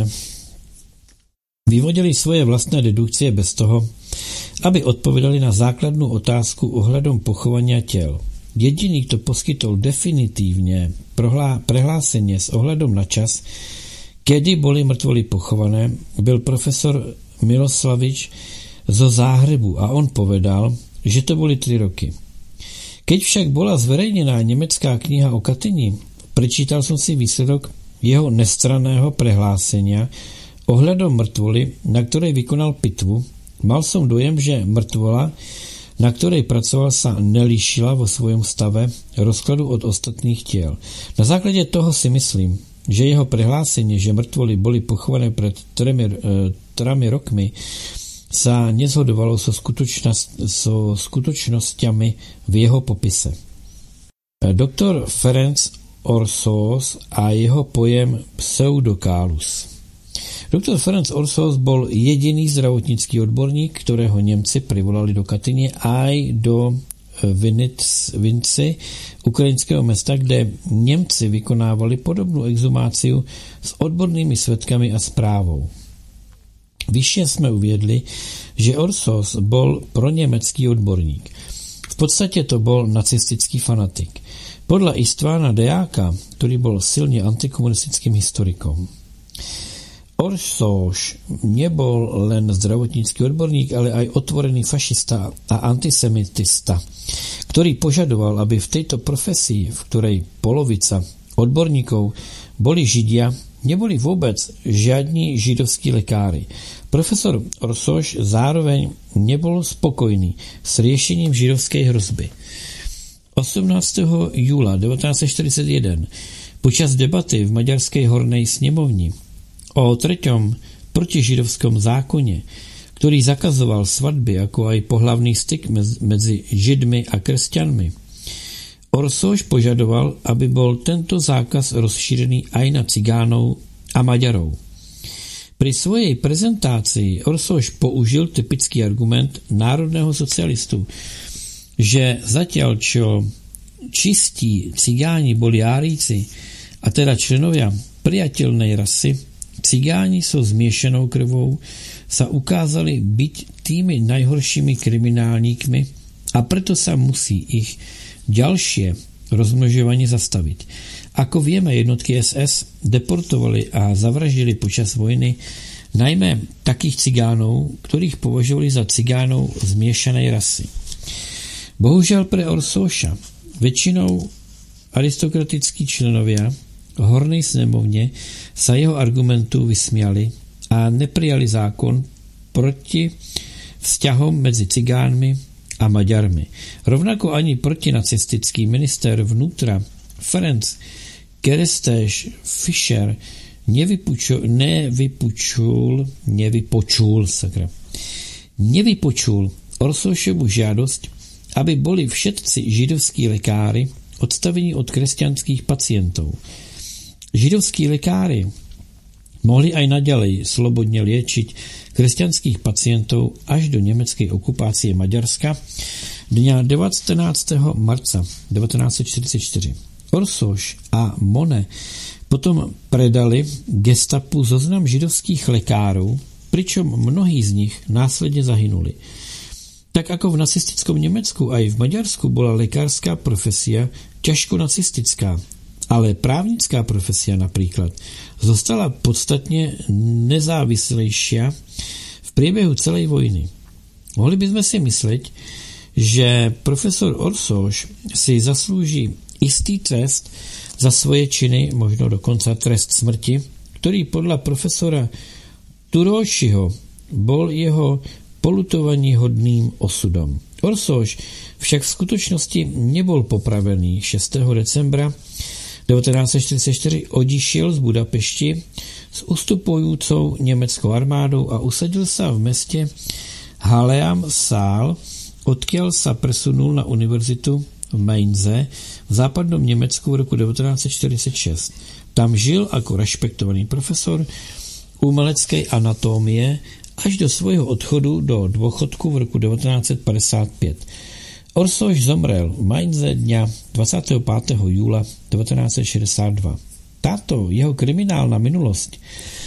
vyvodili svoje vlastné dedukcie bez toho, aby odpovedali na základnú otázku ohľadom pochovania tel. Jediný, kto poskytol definitívne prehlásenie s ohľadom na čas, kedy boli mŕtvoly pochované, byl profesor Miloslavič zo Záhrebu a on povedal, že to boli tri roky. Keď však bola zverejnená nemecká kniha o Katyni, prečítal som si výsledok jeho nestranného prehlásenia ohľadom mŕtvoly, na ktorej vykonal pitvu. Mal som dojem, že mŕtvola, na ktorej pracoval, sa nelíšila vo svojom stave rozkladu od ostatných tiel. Na základe toho si myslím, že jeho prehlásenie, že mŕtvoly boli pochované pred tremi, e, trami rokmi, sa nezhodovalo so, so skutočnosťami v jeho popise. Doktor Ferenc Orsos a jeho pojem pseudokálus. Doktor Ferenc Orsos bol jediný zdravotnícky odborník, ktorého Nemci privolali do Katyne aj do Vinci, ukrajinského mesta, kde Nemci vykonávali podobnú exhumáciu s odbornými svedkami a správou. Vyššie sme uviedli, že Orsos bol pronemecký odborník. V podstate to bol nacistický fanatik. Podľa Istvána Dejáka, ktorý bol silne antikomunistickým historikom. Orsos nebol len zdravotnícky odborník, ale aj otvorený fašista a antisemitista, ktorý požadoval, aby v tejto profesii, v ktorej polovica odborníkov boli Židia, neboli vôbec žiadni židovskí lekári. Profesor Orsos zároveň nebol spokojný s riešením židovskej hrozby. osemnásteho júla devätnásťstoštyridsaťjeden počas debaty v Maďarskej hornej snemovni o treťom protižidovskom zákone, ktorý zakazoval svatby, ako aj pohlavný styk medzi Židmi a kresťanmi. Orsoš požadoval, aby bol tento zákaz rozšírený aj na cigánov a Maďarov. Pri svojej prezentácii Orsoš použil typický argument národného socialistu, že zatiaľ čo čistí cigáni boli árijci, a teda členovia priateľnej rasy, cigáni so zmiešanou krvou sa ukázali byť tými najhoršími kriminálníkmi a preto sa musí ich ďalšie rozmnožovanie zastaviť. Ako vieme, jednotky es es deportovali a zavraždili počas vojny najmä takých cigánov, ktorých považovali za cigánov zmiešanej rasy. Bohužiaľ pre Orsoša väčšinou aristokratickí členovia hornej snemovne sa jeho argumentu vysmiali a neprijali zákon proti vzťahom medzi cigánmi a Maďarmi. Rovnako ani protinacistický minister vnútra Ferenc Keresztes Fischer nevypučul, nevypučul, nevypočul, sakra, nevypočul Orsošovu žiadosť, aby boli všetci židovskí lekári odstavení od kresťanských pacientov. Židovskí lekári mohli aj naďalej slobodne liečiť kresťanských pacientov až do nemeckej okupácie Maďarska dňa devätnásteho marca devätnásťstoštyridsaťštyri. Orsoš a Monet potom predali gestapu zoznam židovských lekárov, pričom mnohí z nich následne zahynuli. Tak ako v nacistickom Nemecku, aj v Maďarsku bola lekárska profesia ťažko nacistická, ale právnická profesia napríklad zostala podstatne nezávislejšia v priebehu celej vojny. Mohli by sme si mysleť, že profesor Orsoš si zaslúži istý trest za svoje činy, možno dokonca trest smrti, ktorý podľa profesora Turóšiho bol jeho polutovaníhodným osudom. Orsoš však v skutočnosti nebol popravený. šiesteho decembra devätnásťstoštyridsaťštyri odišiel z Budapešti s ustupujúcou nemeckou armádou a usadil sa v meste Haleam Saal, odkiaľ sa presunul na univerzitu v Mainze v západnom Nemecku v roku devätnásťstoštyridsaťšesť. Tam žil ako rešpektovaný profesor umeleckej anatómie až do svojho odchodu do dôchodku v roku devätnásťstopäťdesiatpäť. Orsoš zomrel v Mainze dňa dvadsiateho piateho júla devätnásťstošesťdesiatdva. Táto jeho kriminálna minulosť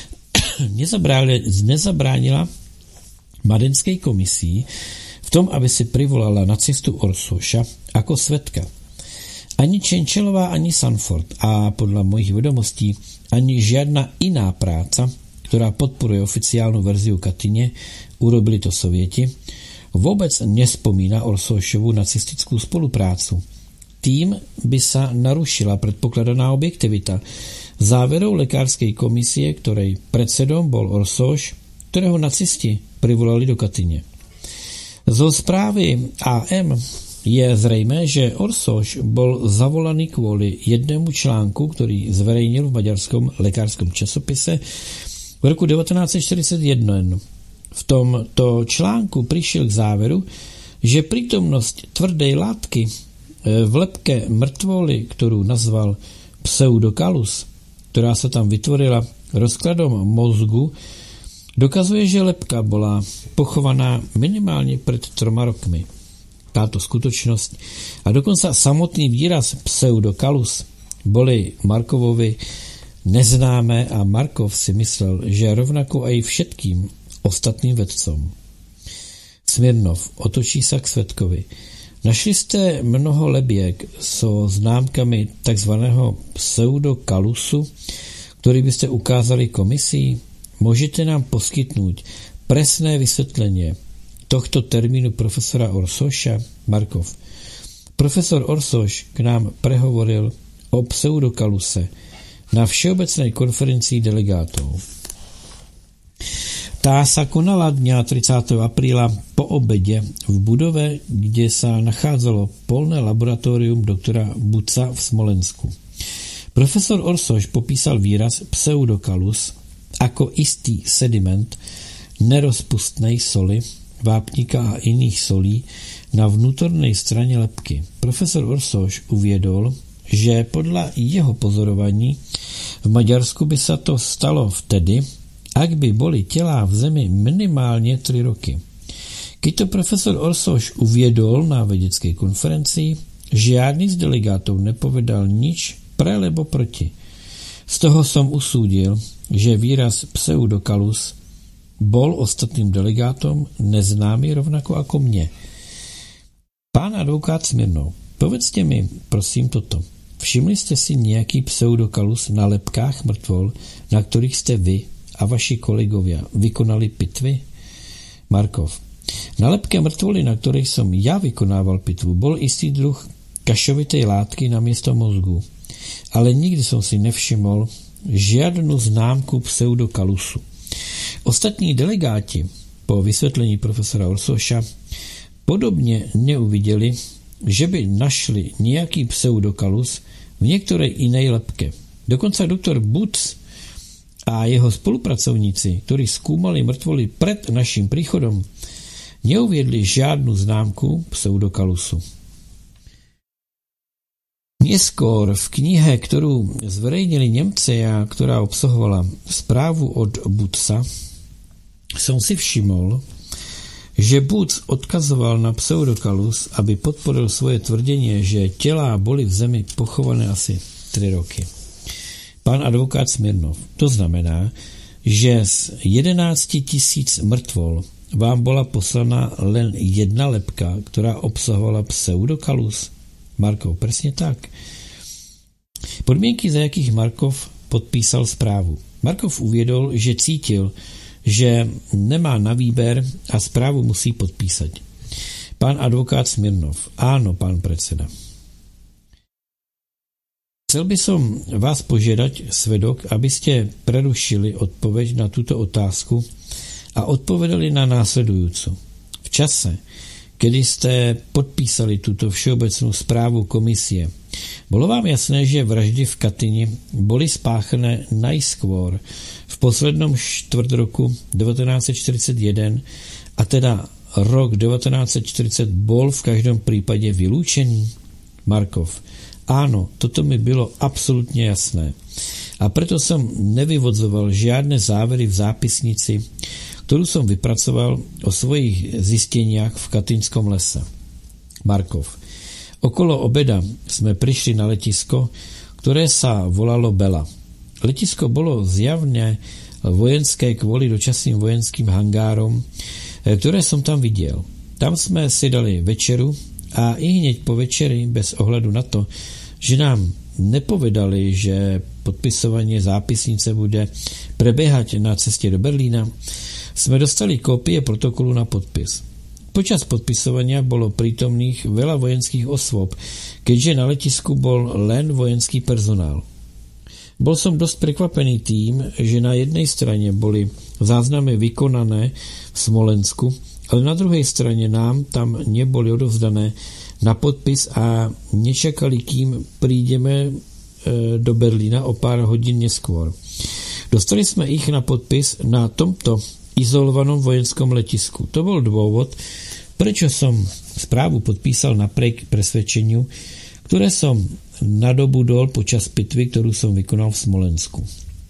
nezabránila Madenskej komisii v tom, aby si privolala nacistu Orsoša ako svedka. Ani Čenčelová, ani Sanford a podľa mojich vedomostí ani žiadna iná práca, ktorá podporuje oficiálnu verziu Katyne, urobili to Sovieti, vôbec nespomína Orsošovu nacistickú spoluprácu. Tým by sa narušila predpokladaná objektivita záverov lekárskej komisie, ktorej predsedom bol Orsoš, ktorého nacisti privolali do Katyne. Zo správy á em je zrejmé, že Orsoš bol zavolaný kvôli jednému článku, ktorý zverejnil v maďarskom lekárskom časopise v roku devätnásťstoštyridsaťjeden. V tomto článku prišiel k záveru, že prítomnosť tvrdej látky v lebke mŕtvoly, ktorú nazval pseudokalus, ktorá sa tam vytvorila rozkladom mozgu, dokazuje, že lebka bola pochovaná minimálne pred troma rokmi. Táto skutočnosť a dokonca samotný výraz pseudokalus boli Markovovi neznáme a Markov si myslel, že rovnako aj všetkým ostatným vedcom. Smirnov otočí sa k svedkovi. Našli ste mnoho lebiek so známkami tzv. Pseudokalusu, ktorý by ste ukázali komisii? Môžete nám poskytnúť presné vysvetlenie tohto termínu profesora Orsoša? Markov. Profesor Orsoš k nám prehovoril o pseudokaluse na všeobecnej konferencii delegátov. Tá sa konala dňa tridsiateho apríla po obede v budove, kde sa nachádzalo polné laboratórium doktora Buca v Smolensku. Profesor Orsoš popísal výraz pseudokalus ako istý sediment, nerozpustnej soli, vápníka a jiných solí na vnútornej straně lebky. Profesor Orsoš uvědol, že podle jeho pozorování v Maďarsku by se to stalo vtedy, ak by boli tělá v zemi minimálně tři roky. Keď to profesor Orsoš uvědol na vědecké konferenci, žádný z delegátů nepovedal nič pre lebo proti. Z toho som usúdil, že výraz pseudokalus bol ostatným delegátom neznámy rovnako ako mne. Pán advokát Smirnov, povedzte mi prosím toto. Všimli ste si nejaký pseudokalus na lebkách mrtvol, na ktorých ste vy a vaši kolegovia vykonali pitvy? Markov. Na lebke mrtvoly, na ktorej som ja vykonával pitvu, bol istý druh kašovitej látky na miesto mozgu. Ale nikdy som si nevšimol žiadnu známku pseudokalusu. Ostatní delegáti po vysvetlení profesora Orsoša podobně neuviděli, že by našli nějaký pseudokalus v některé jiné lebke. Dokonce doktor Butz a jeho spolupracovníci, ktorí skúmali mrtvoly pred naším príchodom, neuviedli žádnu známku pseudokalusu. Neskôr v knihe, ktorú zverejnili Němci a ktorá obsahovala správu od Butza, som si všimol, že Butz odkazoval na pseudokalus, aby podporil svoje tvrdenie, že tělá boli v zemi pochované asi tři roky. Pán advokát Smirnov, to znamená, že z jedenácti tisíc mrtvol vám bola poslaná len jedna lebka, ktorá obsahovala pseudokalus? Markov, presne tak. Podmienky, za jakých Markov podpísal správu. Markov uviedol, že cítil, že nemá na výber a správu musí podpísať. Pán advokát Smirnov. Áno, pán predseda. Chcel by som vás požiadať, svedok, aby ste prerušili odpoveď na túto otázku a odpovedali na následujúcu. V čase, kedy ste podpísali túto všeobecnú správu komisie, bolo vám jasné, že vraždy v Katyni boli spáchané najskôr v poslednom čtvrt roku devätnásť štyridsaťjeden a teda rok devätnásť štyridsať bol v každom prípade vylúčený? Markov. Áno, toto mi bylo absolútne jasné. A preto som nevyvodzoval žiadne závery v zápisnici, ktorú som vypracoval o svojich zisteniach v Katyňskom lese. Markov. Okolo obeda sme prišli na letisko, ktoré sa volalo Bela. Letisko bolo zjavne vojenské kvôli dočasným vojenským hangárom, ktoré som tam videl. Tam sme si dali večeru a i hneď po večeri, bez ohľadu na to, že nám nepovedali, že podpisovanie zápisnice bude prebiehať na ceste do Berlína, sme dostali kópie protokolu na podpis. Počas podpisovania bolo prítomných veľa vojenských osôb, keďže na letisku bol len vojenský personál. Bol som dosť prekvapený tým, že na jednej strane boli záznamy vykonané v Smolensku, ale na druhej strane nám tam neboli odovzdané na podpis a nečakali, kým prídeme do Berlína o pár hodín neskôr. Dostali sme ich na podpis na tomto izolovanom vojenskom letisku. To bol dôvod, prečo som správu podpísal napriek presvedčeniu, ktoré som nadobudol počas pitvy, ktorú som vykonal v Smolensku.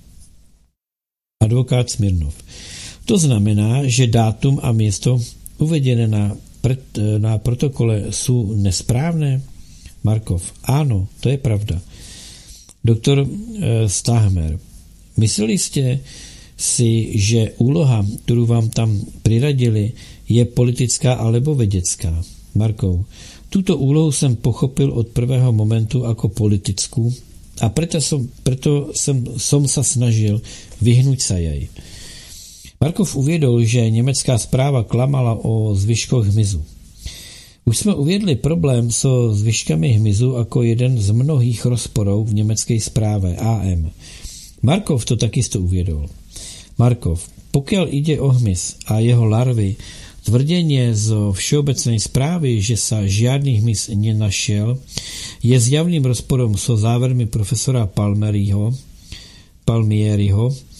Advokát Smirnov. To znamená, že dátum a miesto uvedené na, pred, na protokole sú nesprávne? Markov. Áno, to je pravda. Doktor e, Stahmer. Mysleli ste si, že úloha, ktorú vám tam priradili, je politická alebo vedecká? Markov. Túto úlohu som pochopil od prvého momentu ako politickú a preto som, preto som, som sa snažil vyhnúť sa jej. Markov uviedol, že nemecká správa klamala o zvyškoch hmyzu. Už sme uviedli problém so zvyškami hmyzu ako jeden z mnohých rozporov v nemeckej správe á em. Markov to takisto uviedol. Markov, pokiaľ ide o hmyz a jeho larvy, tvrdenie zo všeobecnej správy, že sa žiadny hmyz nenašiel, je zjavným rozporom so závermi profesora Palmieriho, Palmieriho,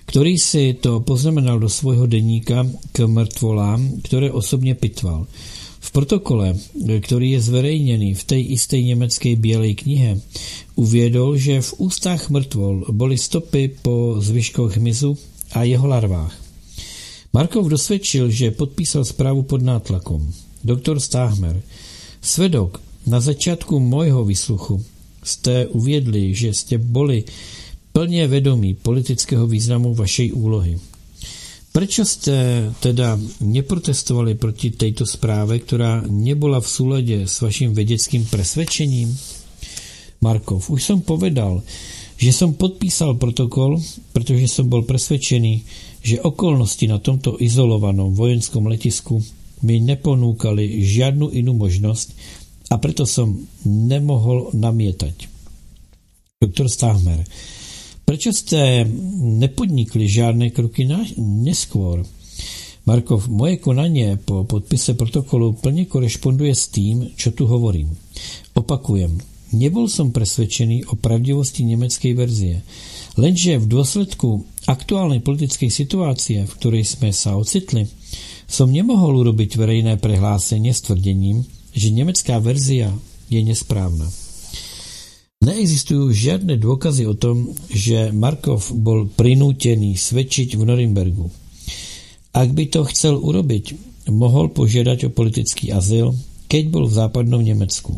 který si to poznamenal do svého deníka k mrtvolám, které osobně pitval. V protokole, který je zveřejněný v té jisté německé bílé knihe, uvědol, že v ústách mrtvol byly stopy po zvyškoch hmyzu a jeho larvách. Markov dosvědčil, že podpísal zprávu pod nátlakom. Doktor Stáhmer: Svedok, na začátku mojho výsluchu jste uvědli, že jste byli plně vědomí politického významu vašej úlohy. Proč jste teda neprotestovali proti této zprávě, která nebyla v súladě s vaším vědeckým presvedčením? Markov: Už jsem povedal, že jsem podpísal protokol, protože jsem byl presvedčený, že okolnosti na tomto izolovanom vojenskom letisku mi neponúkali žádnou jinou možnost a proto jsem nemohl namietať. Doktor Stáhmer: Proč jste nepodnikli žádné kroky na, neskôr? Markov: Moje konanie po podpise protokolu plně korešponduje s tím, čo tu hovorím. Opakujem, nebol som presvedčený o pravdivosti německé verzie, lenže v dôsledku aktuálnej politickej situácie, v ktorej sme sa ocitli, som nemohol urobiť verejné prehlásenie s tvrdením, že německá verzia je nesprávna. Neexistují žádné důkazy o tom, že Markov byl prinútený svedčiť v Norimbergu. Ak by to chcel urobiť, mohl požiadať o politický azyl, keď byl v západnom Německu.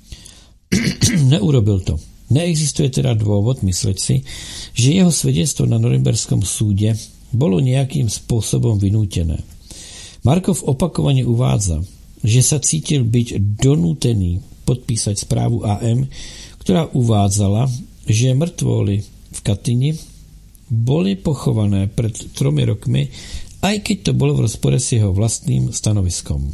Neurobil to. Neexistuje teda dôvod mysleť si, že jeho svedectvo na Norimberskom súde bolo nejakým spôsobom vynútené. Markov opakovane uvádza, že sa cítil byť donútený podpísať správu á em, ktorá uvádzala, že mŕtvoly v Katyni boli pochované pred tromi rokmi, aj keď to bolo v rozpore s jeho vlastným stanoviskom.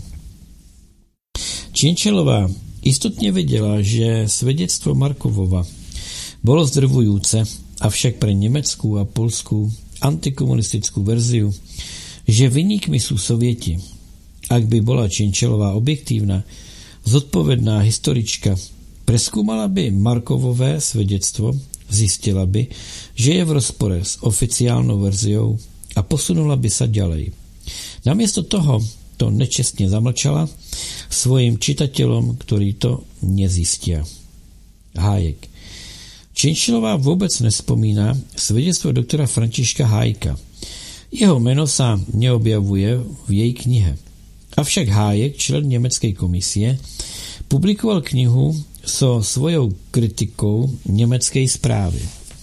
Čienčelová istotne vedela, že svedectvo Markovova bolo zdrvujúce, avšak pre nemeckú a polskú antikomunistickú verziu, že vyníkmi sú Sovieti. Ak by bola Čienčelová objektívna, zodpovedná historička, preskúmala by Markovové svedectvo, zistila by, že je v rozpore s oficiálnou verziou a posunula by sa ďalej. Namiesto toho to nečestne zamlčala svojim čitateľom, ktorí to nezistia. Hájek: Čienčelová vôbec nespomína svedectvo doktora Františka Hájka. Jeho meno sa neobjavuje v jej knihe. Avšak Hájek, člen německé komisie, publikoval knihu so svojou kritikou německé zprávy.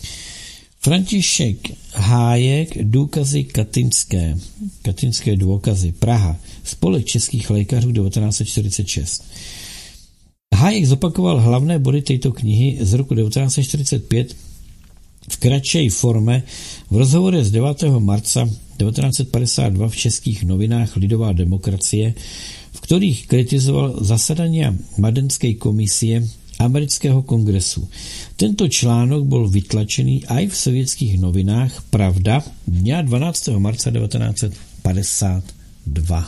František Hájek, důkazy katynské, katynské důkazy, Praha, Spolek českých lékařů devatenáct set čtyřicet šest. Hájek zopakoval hlavné body této knihy z roku devatenáct set čtyřicet pět v kratšej forme v rozhovore z devátého marca devatenáct set padesát dva v českých novinách Lidová demokracie, v ktorých kritizoval zasadania Madenskej komisie amerického kongresu. Tento článok byl vytlačený aj v sovětských novinách Pravda dňa dvanáctého marca devatenáct set padesát dva.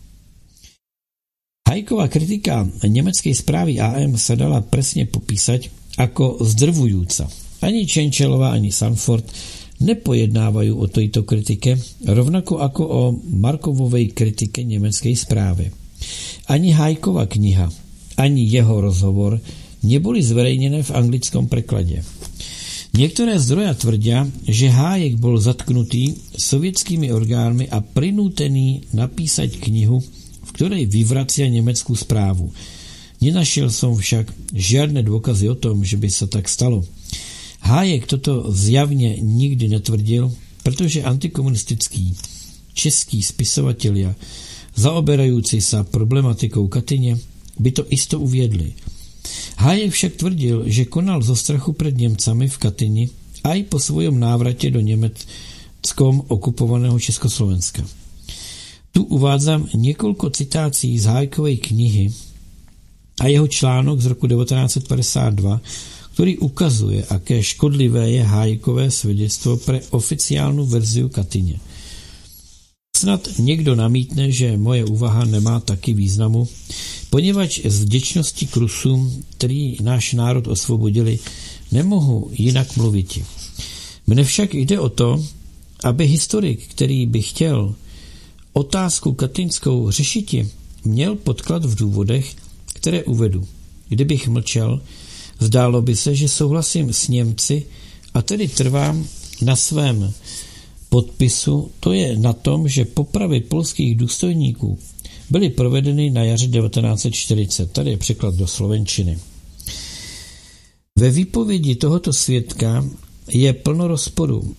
Hájková kritika německé zprávy á em sa dala presne popísať ako zdrvujúca. Ani Čienčelová, ani Sanford nepojednávajú o tejto kritike, rovnako ako o Markovovej kritike německé zprávy. Ani Hájkova kniha, ani jeho rozhovor neboli zverejnené v anglickom prekladě. Niektoré zdroje tvrdia, že Hájek bol zatknutý sovětskými orgánmi a prinútený napísať knihu, v ktorej vyvracia německou správu. Nenašiel som však žiadne dôkazy o tom, že by sa tak stalo. Hájek toto zjavne nikdy netvrdil, pretože antikomunistický český spisovatelia zaoberajúci sa problematikou Katyně by to isto uviedli. Hájek však tvrdil, že konal zo strachu pred Němcami v Katyni aj po svojom návrate do německom okupovaného Československa. Tu uvádzam niekoľko citácií z Hájkovej knihy a jeho článok z roku devatenáct set padesát dva, ktorý ukazuje, aké škodlivé je Hájkové svedectvo pre oficiálnu verziu Katyně. Snad někdo namítne, že moje úvaha nemá taky významu, poněvadž z vděčnosti k Rusům, který náš národ osvobodili, nemohu jinak mluvit. Mne však jde o to, aby historik, který by chtěl otázku katyňskou řešiti, měl podklad v důvodech, které uvedu. Kdybych mlčel, zdálo by se, že souhlasím s Němci a tedy trvám na svém podpisu, to je na tom, že popravy polských důstojníků byly provedeny na jaře devatenáct set čtyřicet. Tady je překlad do slovenčiny. Ve výpovědi tohoto svědka je plno rozporů.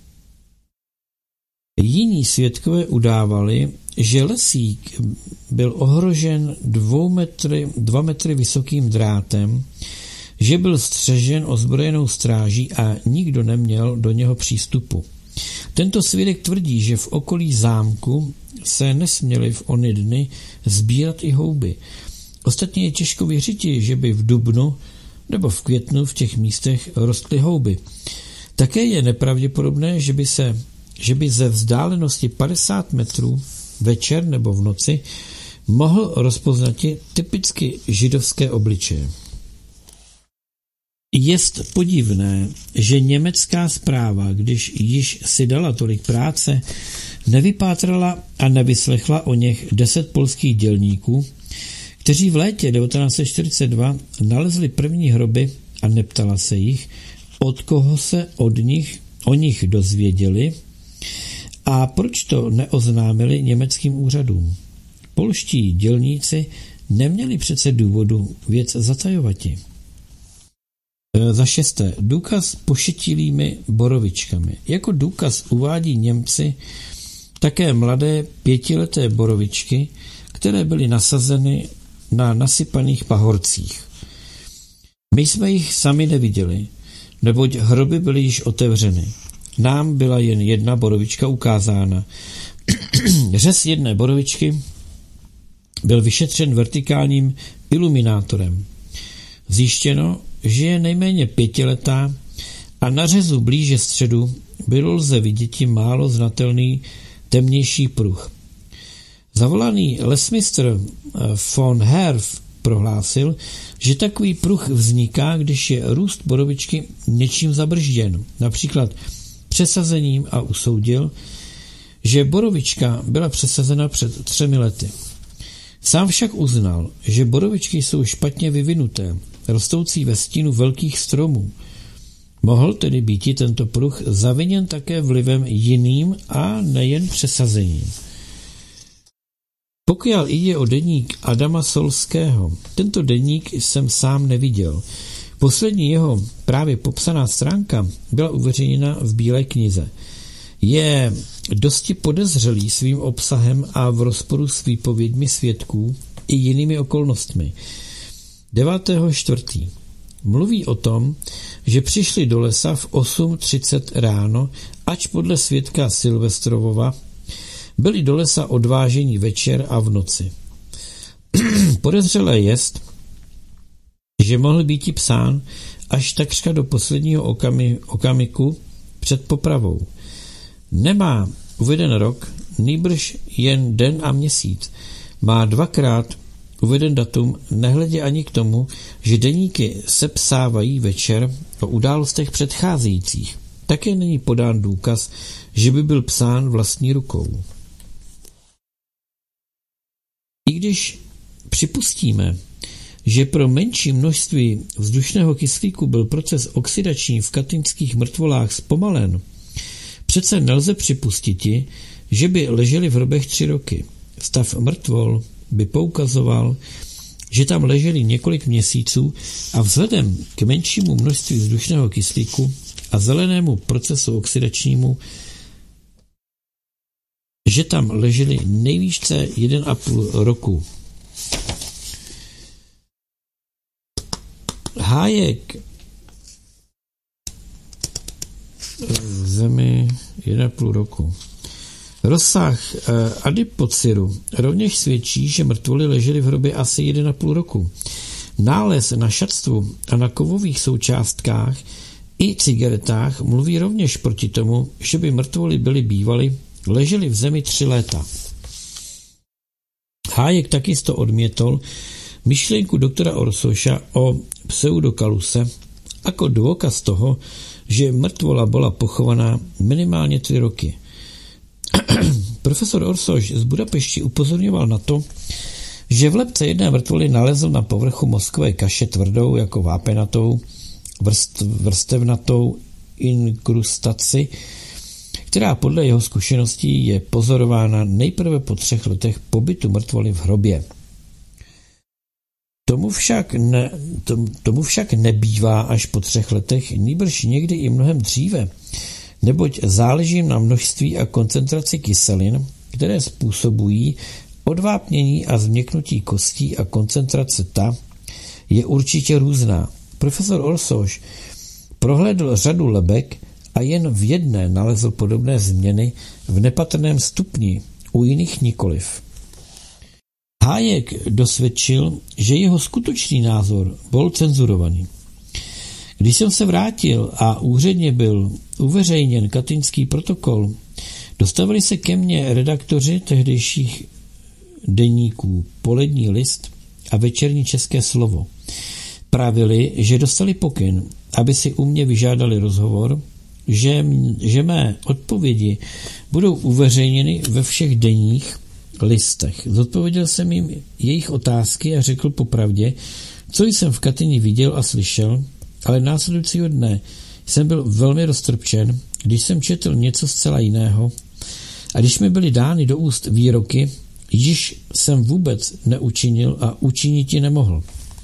Jiní svědkové udávali, že Lesík byl ohrožen dvou metry, dva metry vysokým drátem, že byl střežen ozbrojenou stráží a nikdo neměl do něho přístupu. Tento svědek tvrdí, že v okolí zámku se nesměly v ony dny sbírat i houby. Ostatně je těžko věřiti, že by v dubnu nebo v květnu v těch místech rostly houby. Také je nepravděpodobné, že by, se, že by ze vzdálenosti padesát metrů večer nebo v noci mohl rozpoznati typicky židovské obličeje. Jest podivné, že německá správa, když již si dala tolik práce, nevypátrala a nevyslechla o něch deset polských dělníků, kteří v létě devatenáct set čtyřicet dva nalezli první hroby a neptala se jich, od koho se od nich, o nich dozvěděli a proč to neoznámili německým úřadům. Polští dělníci neměli přece důvodu věc zatajovati. Za šesté, důkaz pošetilými borovičkami. Jako důkaz uvádí Němci také mladé pětileté borovičky, které byly nasazeny na nasypaných pahorcích. My jsme jich sami neviděli, neboť hroby byly již otevřeny. Nám byla jen jedna borovička ukázána. Řez jedné borovičky byl vyšetřen vertikálním iluminátorem. Zjištěno, že je nejméně pětiletá a na řezu blíže středu bylo lze vidět málo znatelný temnější pruh. Zavolaný lesmistr von Herf prohlásil, že takový pruh vzniká, když je růst borovičky něčím zabržděn, například přesazením, a usoudil, že borovička byla přesazena před třemi lety. Sám však uznal, že borovičky jsou špatně vyvinuté, rostoucí ve stínu velkých stromů. Mohl tedy být i tento pruh zaviněn také vlivem jiným a nejen přesazením. Pokud jde o deník Adama Solského, tento deník jsem sám neviděl. Poslední jeho právě popsaná stránka byla uveřejněna v Bílé knize. Je dosti podezřelý svým obsahem a v rozporu s výpověďmi svědků i jinými okolnostmi. devátého čtvrtého Mluví o tom, že přišli do lesa v osm třicet ráno, ač podle svědka Silvestrovova byli do lesa odváženi večer a v noci. Podezřelé jest, že mohl být i psán až takřka do posledního okami, okamiku před popravou. Nemá uveden rok, nýbrž jen den a měsíc. Má dvakrát uveden datum, nehledě ani k tomu, že deníky sepsávají večer o událostech předcházejících. Také není podán důkaz, že by byl psán vlastní rukou. I když připustíme, že pro menší množství vzdušného kyslíku byl proces oxidační v katyňských mrtvolách zpomalen, přece nelze připustiti, že by leželi v hrobech tři roky. Stav mrtvol by poukazoval, že tam leželi několik měsíců a vzhledem k menšímu množství vzdušného kyslíku a zelenému procesu oxidačnímu, že tam leželi nejvýšce jeden a půl roku. Hájek v zemi jeden a půl roku. Rozsah eh, adipociru rovněž svědčí, že mrtvoly ležely v hrobě asi jeden a půl roku. Nález na šatstvu a na kovových součástkách i cigaretách mluví rovněž proti tomu, že by mrtvoly byly bývaly, ležely v zemi tři léta. Hájek takisto odmětol myšlenku doktora Orsoša o pseudokaluse jako dôkaz toho, že mrtvola bola pochovaná minimálně tři roky. Profesor Orsoš z Budapešti upozorňoval na to, že v lebce jedné mrtvoly nalezl na povrchu mozkové kaše tvrdou jako vápenatou, vrst, vrstevnatou inkrustaci, která podle jeho zkušeností je pozorována nejprve po třech letech pobytu mrtvoly v hrobě. Tomu však, ne, tomu, tomu však nebývá až po třech letech, nýbrž někdy i mnohem dříve, neboť záleží na množství a koncentraci kyselin, které způsobují odvápnění a změknutí kostí, a koncentrace ta je určitě různá. Profesor Orsoš prohlédl řadu lebek a jen v jedné nalezl podobné změny v nepatrném stupni, u jiných nikoliv. Hájek dosvědčil, že jeho skutečný názor byl cenzurovaný. Když jsem se vrátil a úředně byl uveřejněn katyňský protokol, dostavili se ke mně redaktoři tehdejších deníků Polední list a Večerní České slovo. Pravili, že dostali pokyn, aby si u mě vyžádali rozhovor, že, že mé odpovědi budou uveřejněny ve všech denních listech. Zodpověděl jsem jim jejich otázky a řekl popravdě, co jsem v Katyni viděl a slyšel, ale následujícího dne jsem byl velmi roztrpčen, když jsem četl něco zcela jiného a když mi byly dány do úst výroky, již jsem vůbec neučinil a učiniti nemohl.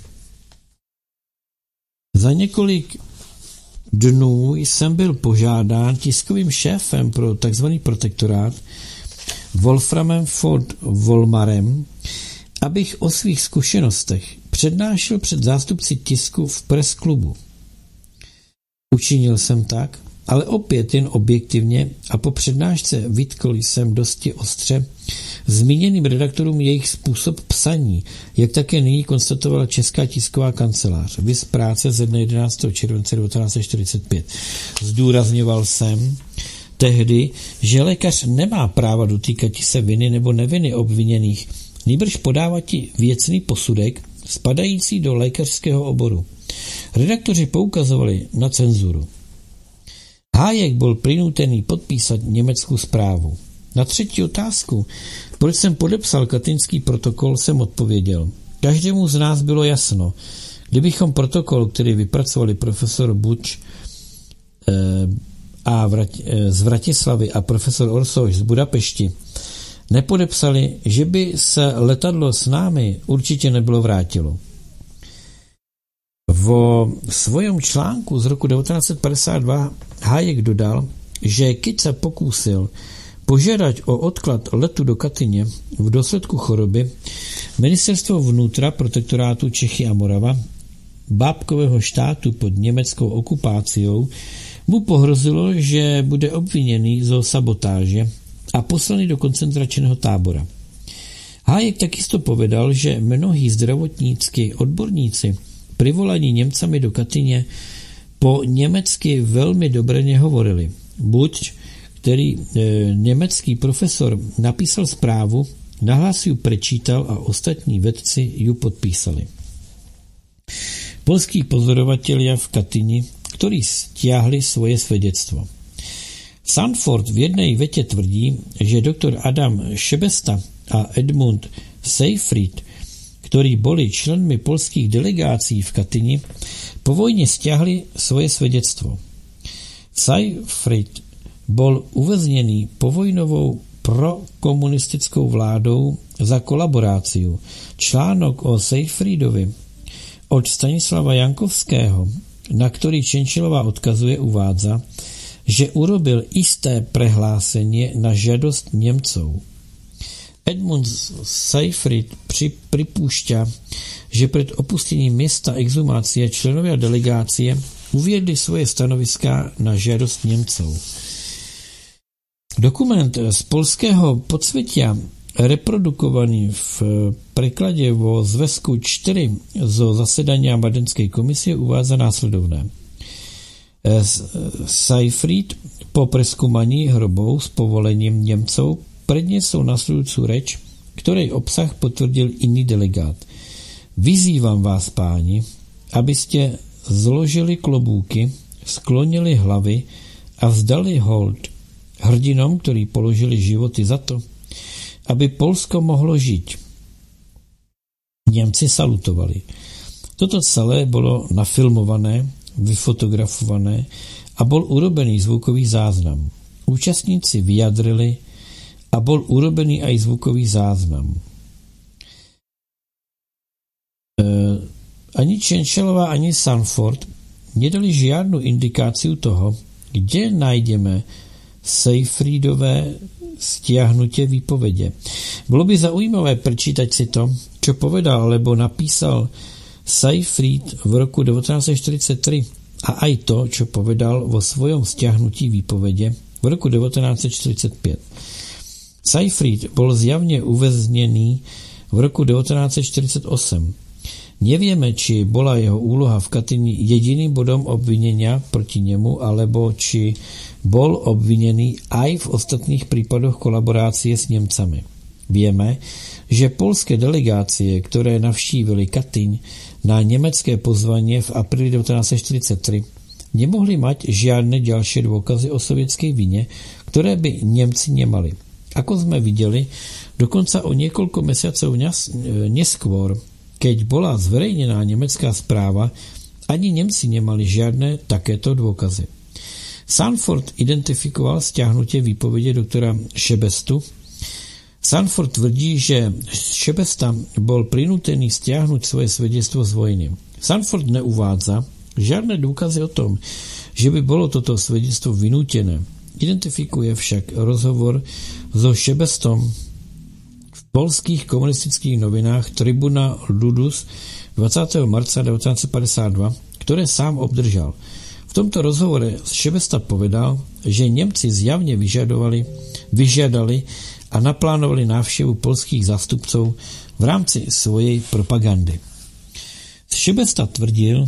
Za několik dnů jsem byl požádán tiskovým šéfem pro tzv. Protektorát Wolframem von Volmarem, abych o svých zkušenostech přednášel před zástupci tisku v presklubu. Učinil jsem tak, ale opět jen objektivně, a po přednášce vytkl jsem dosti ostře zmíněným redaktorům jejich způsob psaní, jak také nyní konstatovala Česká tisková kancelář. Viz práce ze dne jedenáctého července devatenáct set čtyřicet pět. Zdůrazňoval jsem tehdy, že lékař nemá práva dotýkat se viny nebo neviny obviněných, nýbrž podávat věcný posudek spadající do lékařského oboru. Redaktoři poukazovali na cenzuru. Hájek byl přinutený podpísat německou zprávu. Na třetí otázku, proč jsem podepsal katyňský protokol, jsem odpověděl. Každému z nás bylo jasno, kdybychom protokol, který vypracovali profesor Buč eh, a Vrat, eh, z Vratislavy a profesor Orsoš z Budapešti, nepodepsali, že by se letadlo s námi určitě nebylo vrátilo. Vo svojom článku z roku devatenáct set padesát dva Hájek dodal, že keď se pokusil požádat o odklad letu do Katyně v důsledku choroby, ministerstvo vnútra protektorátu Čechy a Morava, bábkového štátu pod německou okupáciou, mu pohrozilo, že bude obviněný zo sabotáže a poslaný do koncentračného tábora. Hájek takisto povedal, že mnohí zdravotnícky odborníci privolaní Němcami do Katyně po německy velmi dobře nehovorili. Buď, který e, německý profesor napísal zprávu, nahlas ju prečítal a ostatní vedci ju podpísali. Polský pozorovatelia v Katyni, ktorí stiahli svoje svedectvo. Sanford v jednej vete tvrdí, že doktor Adam Šebesta a Edmund Seyfried, ktorí boli členmi polských delegácií v Katyni, po vojne stiahli svoje svedectvo. Seyfried bol uväznený povojnovou prokomunistickou vládou za kolaboráciu. Článok o Seyfriedovi od Stanislava Jankovského, na ktorý Čenčilová odkazuje, uvádza, že urobil isté prehlásenie na žiadosť Nemcov. Edmund Seyfried pri, pripúšťa, že pred opustením miesta exhumácie členovia delegácie uviedli svoje stanoviská na žiadosť Nemcov. Dokument z polského podsvetia, reprodukovaný v preklade vo zväzku štyri zo zasedania Badenskej komisie, uvádza následovné. Seyfried po preskúmaní hrobov s povolením Nemcov predniesol nasledujúcu reč, ktorej obsah potvrdil iný delegát. Vyzývam vás, páni, aby ste zložili klobouky, sklonili hlavy a vzdali hold hrdinom, ktorí položili životy za to, aby Polsko mohlo žiť. Němci salutovali. Toto celé bolo nafilmované, vyfotografované a bol urobený zvukový záznam. Účastníci vyjadrili a bol urobený aj zvukový záznam. E, ani Čenčelová, ani Sanford nedali žiadnu indikáciu toho, kde nájdeme Seyfriedové stiahnutie výpovede. Bolo by zaujímavé prečítať si to, čo povedal alebo napísal Seyfried v roku devätnásť štyridsaťtri a aj to, čo povedal vo svojom stiahnutí výpovede v roku devätnásť štyridsaťpäť. Seyfried bol zjavne uväznený v roku devätnásť štyridsaťosem. Nevieme, či bola jeho úloha v Katyni jediným bodom obvinenia proti nemu, alebo či bol obvinený aj v ostatných prípadoch kolaborácie s Nemcami. Vieme, že polské delegácie, ktoré navštívili Katyň na nemecké pozvanie v apríli devätnásť štyridsaťtri, nemohli mať žiadne ďalšie dôkazy o sovietskej vine, ktoré by Nemci nemali. Ako sme videli, dokonca o niekoľko mesiacov neskôr, keď bola zverejnená nemecká správa, ani Nemci nemali žiadne takéto dôkazy. Sanford identifikoval stiahnutie výpovede doktora Šebestu. Sanford tvrdí, že Šebesta bol prinútený stiahnuť svoje svedectvo z vojny. Sanford neuvádza žiadne dôkazy o tom, že by bolo toto svedectvo vynútené. Identifikuje však rozhovor so Šebestom v polských komunistických novinách Tribuna Ludus dvadsiateho marca devätnásť päťdesiatdva, ktoré sám obdržal. V tomto rozhovore Šebesta povedal, že Nemci zjavne vyžadovali, vyžiadali a naplánovali návštevu polských zástupcov v rámci svojej propagandy. Šebesta tvrdil,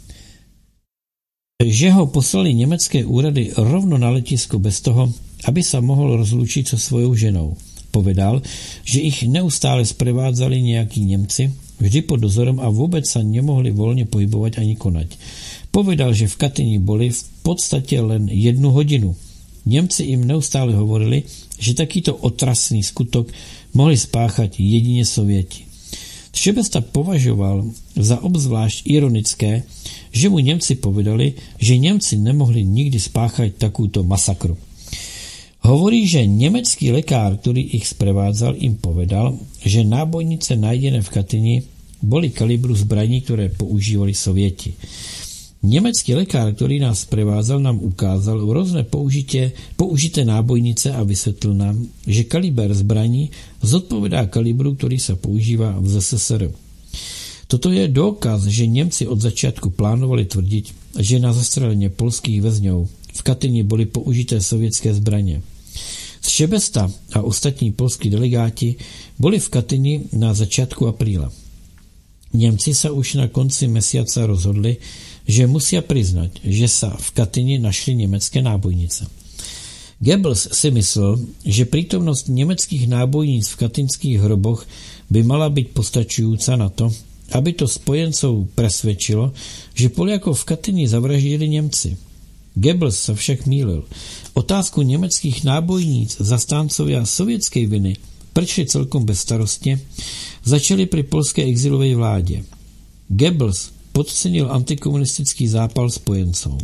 že ho poslali nemecké úrady rovno na letisko bez toho, aby sa mohol rozlúčiť so svojou ženou. Povedal, že ich neustále sprevádzali nejakí Nemci, vždy pod dozorom a vôbec sa nemohli voľne pohybovať ani konať. Povedal, že v Katyni boli v podstate len jednu hodinu. Nemci im neustále hovorili, že takýto otrasný skutok mohli spáchať jedine Sovieti. Šebesta považoval za obzvlášť ironické, že mu Nemci povedali, že Nemci nemohli nikdy spáchať takúto masakru. Hovorí, že nemecký lekár, ktorý ich sprevádzal, im povedal, že nábojnice nájdené v Katyni boli kalibru zbraní, ktoré používali Sovieti. Nemecký lekár, ktorý nás sprevádzal, nám ukázal rôzne použité, použité nábojnice a vysvetlil nám, že kaliber zbraní zodpovedá kalibru, ktorý sa používa v zet es es er. Toto je dôkaz, že Nemci od začiatku plánovali tvrdiť, že na zastrelenie polských väzňov v Katyni boli použité sovietské zbranie. Šebesta a ostatní polskí delegáti boli v Katyni na začiatku apríla. Nemci sa už na konci mesiaca rozhodli, že musia priznať, že sa v Katyni našli nemecké nábojnice. Goebbels si myslel, že prítomnosť nemeckých nábojníc v katynských hroboch by mala byť postačujúca na to, aby to spojencov presvedčilo, že Poliakov v Katyni zavraždili Nemci. Goebbels sa však mýlil. Otázku nemeckých nábojníc zastáncovia sovietskej viny prešli celkom bezstarostne, začali pri polskej exilovej vláde. Goebbels podcenil antikomunistický zápal spojencov.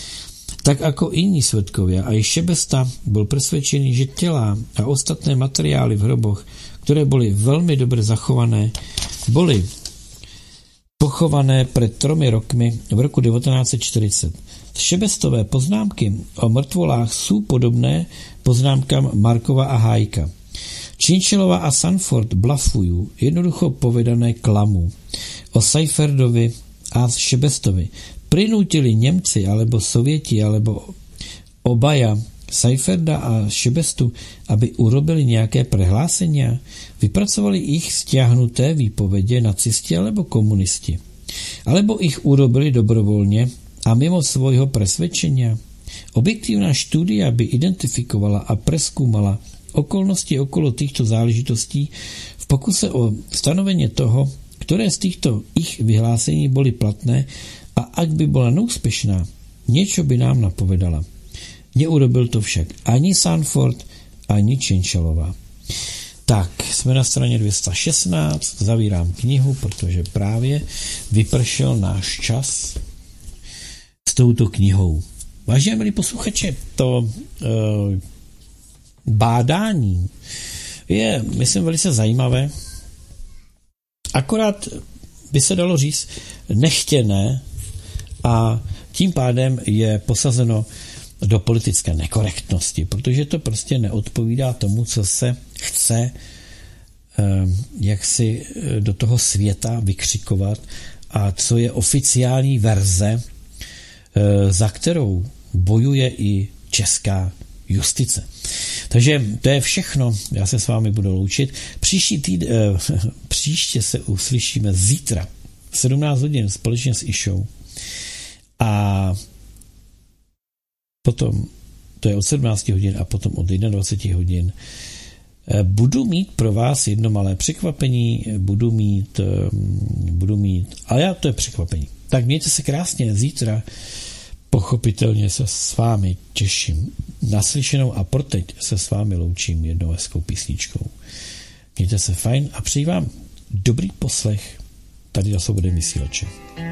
Tak ako iní svedkovia, aj Šebesta bol presvedčený, že telá a ostatné materiály v hroboch, ktoré boli veľmi dobre zachované, boli pochované pred tromi rokmi v roku devätnásť štyridsať. Šebestové poznámky o mŕtvolách sú podobné poznámkam Markova a Hájka. Činčelová a Sanford blafujú, jednoducho povedané klamu. O Seyfriedovi a Šebestovi prinútili Nemci alebo Sovieti alebo obaja Seyfrieda a Šebestu, aby urobili nejaké prehlásenia, vypracovali ich stiahnuté výpovede nacisti alebo komunisti, alebo ich urobili dobrovoľne a mimo svojho presvedčenia. Objektívna štúdia by identifikovala a preskúmala okolnosti okolo týchto záležitostí v pokuse o stanovenie toho, které z týchto ich vyhlásení boli platné a ak by bola neúspešná, niečo by nám napovedala. Neurobil to však ani Sanford, ani Činčalová. Tak, jsme na straně dvě stě šestnáct, zavírám knihu, protože právě vypršel náš čas s touto knihou. Vážení milí posluchače, to e, bádání je, myslím, velice zajímavé. Akorát by se dalo říct nechtěné a tím pádem je posazeno do politické nekorektnosti, protože to prostě neodpovídá tomu, co se chce jak si do toho světa vykřikovat a co je oficiální verze, za kterou bojuje i česká justice. Takže to je všechno, já se s vámi budu loučit. Příští týd, příště se uslyšíme zítra v sedmnáct hodin společně s Išou a potom, to je od sedmnáct hodin a potom od dvacet jedna hodin, budu mít pro vás jedno malé překvapení, budu mít, budu mít, ale já to je překvapení. Tak mějte se krásně, zítra pochopitelně se s vámi těším. Naslyšenou a pro teď se s vámi loučím jednou hezkou písničkou. Mějte se fajn a přeji vám dobrý poslech tady na Svobodném vysílači.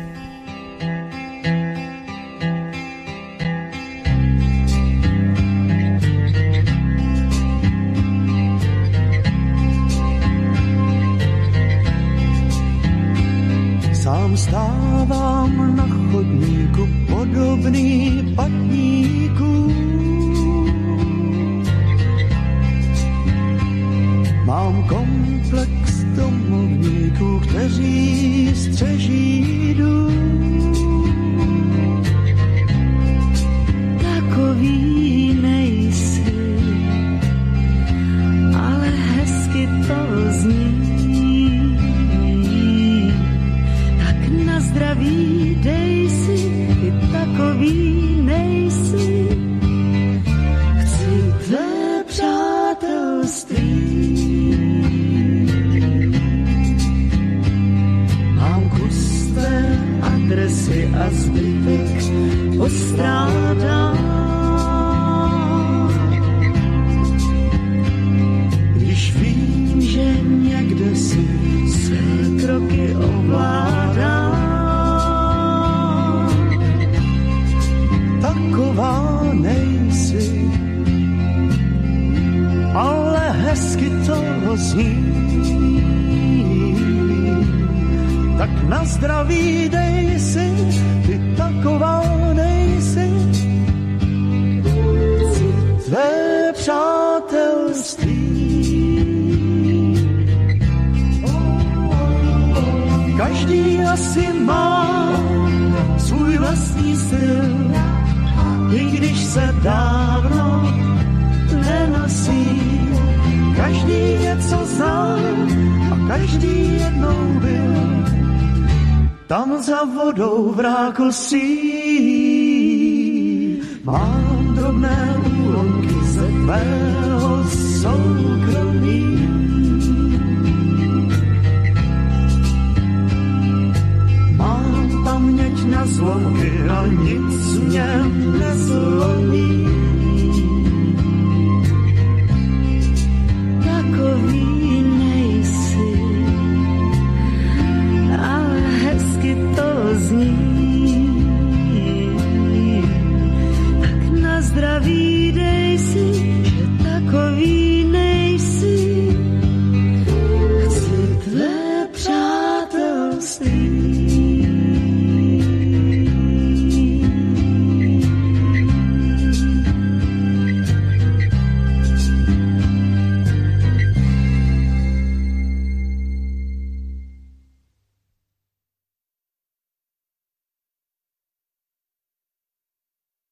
Sám stávám na chodníku podobný patníků. Mám komplex domovníků, kteří střeží dům. Takový nejsi, ale hezky to zní. Na zdraví dej si, ty takový nejsi. Chci tvé přátelství. Mám kus tvé adresy a zbytek postrádám. Když vím, že někde si své kroky ovládám, taková nejsi, ale hezky to zní. Tak na zdraví dej si, ty taková nejsi. Chci tvé přátelství. Každý asi má svůj vlastní styl, i když se dávno nenosí. Každý něco zná a každý jednou byl tam za vodou v rákosí. Mám drobné úlomky ze tvého soukromí. Mám paměť na zlomky a nic mě nezlomí.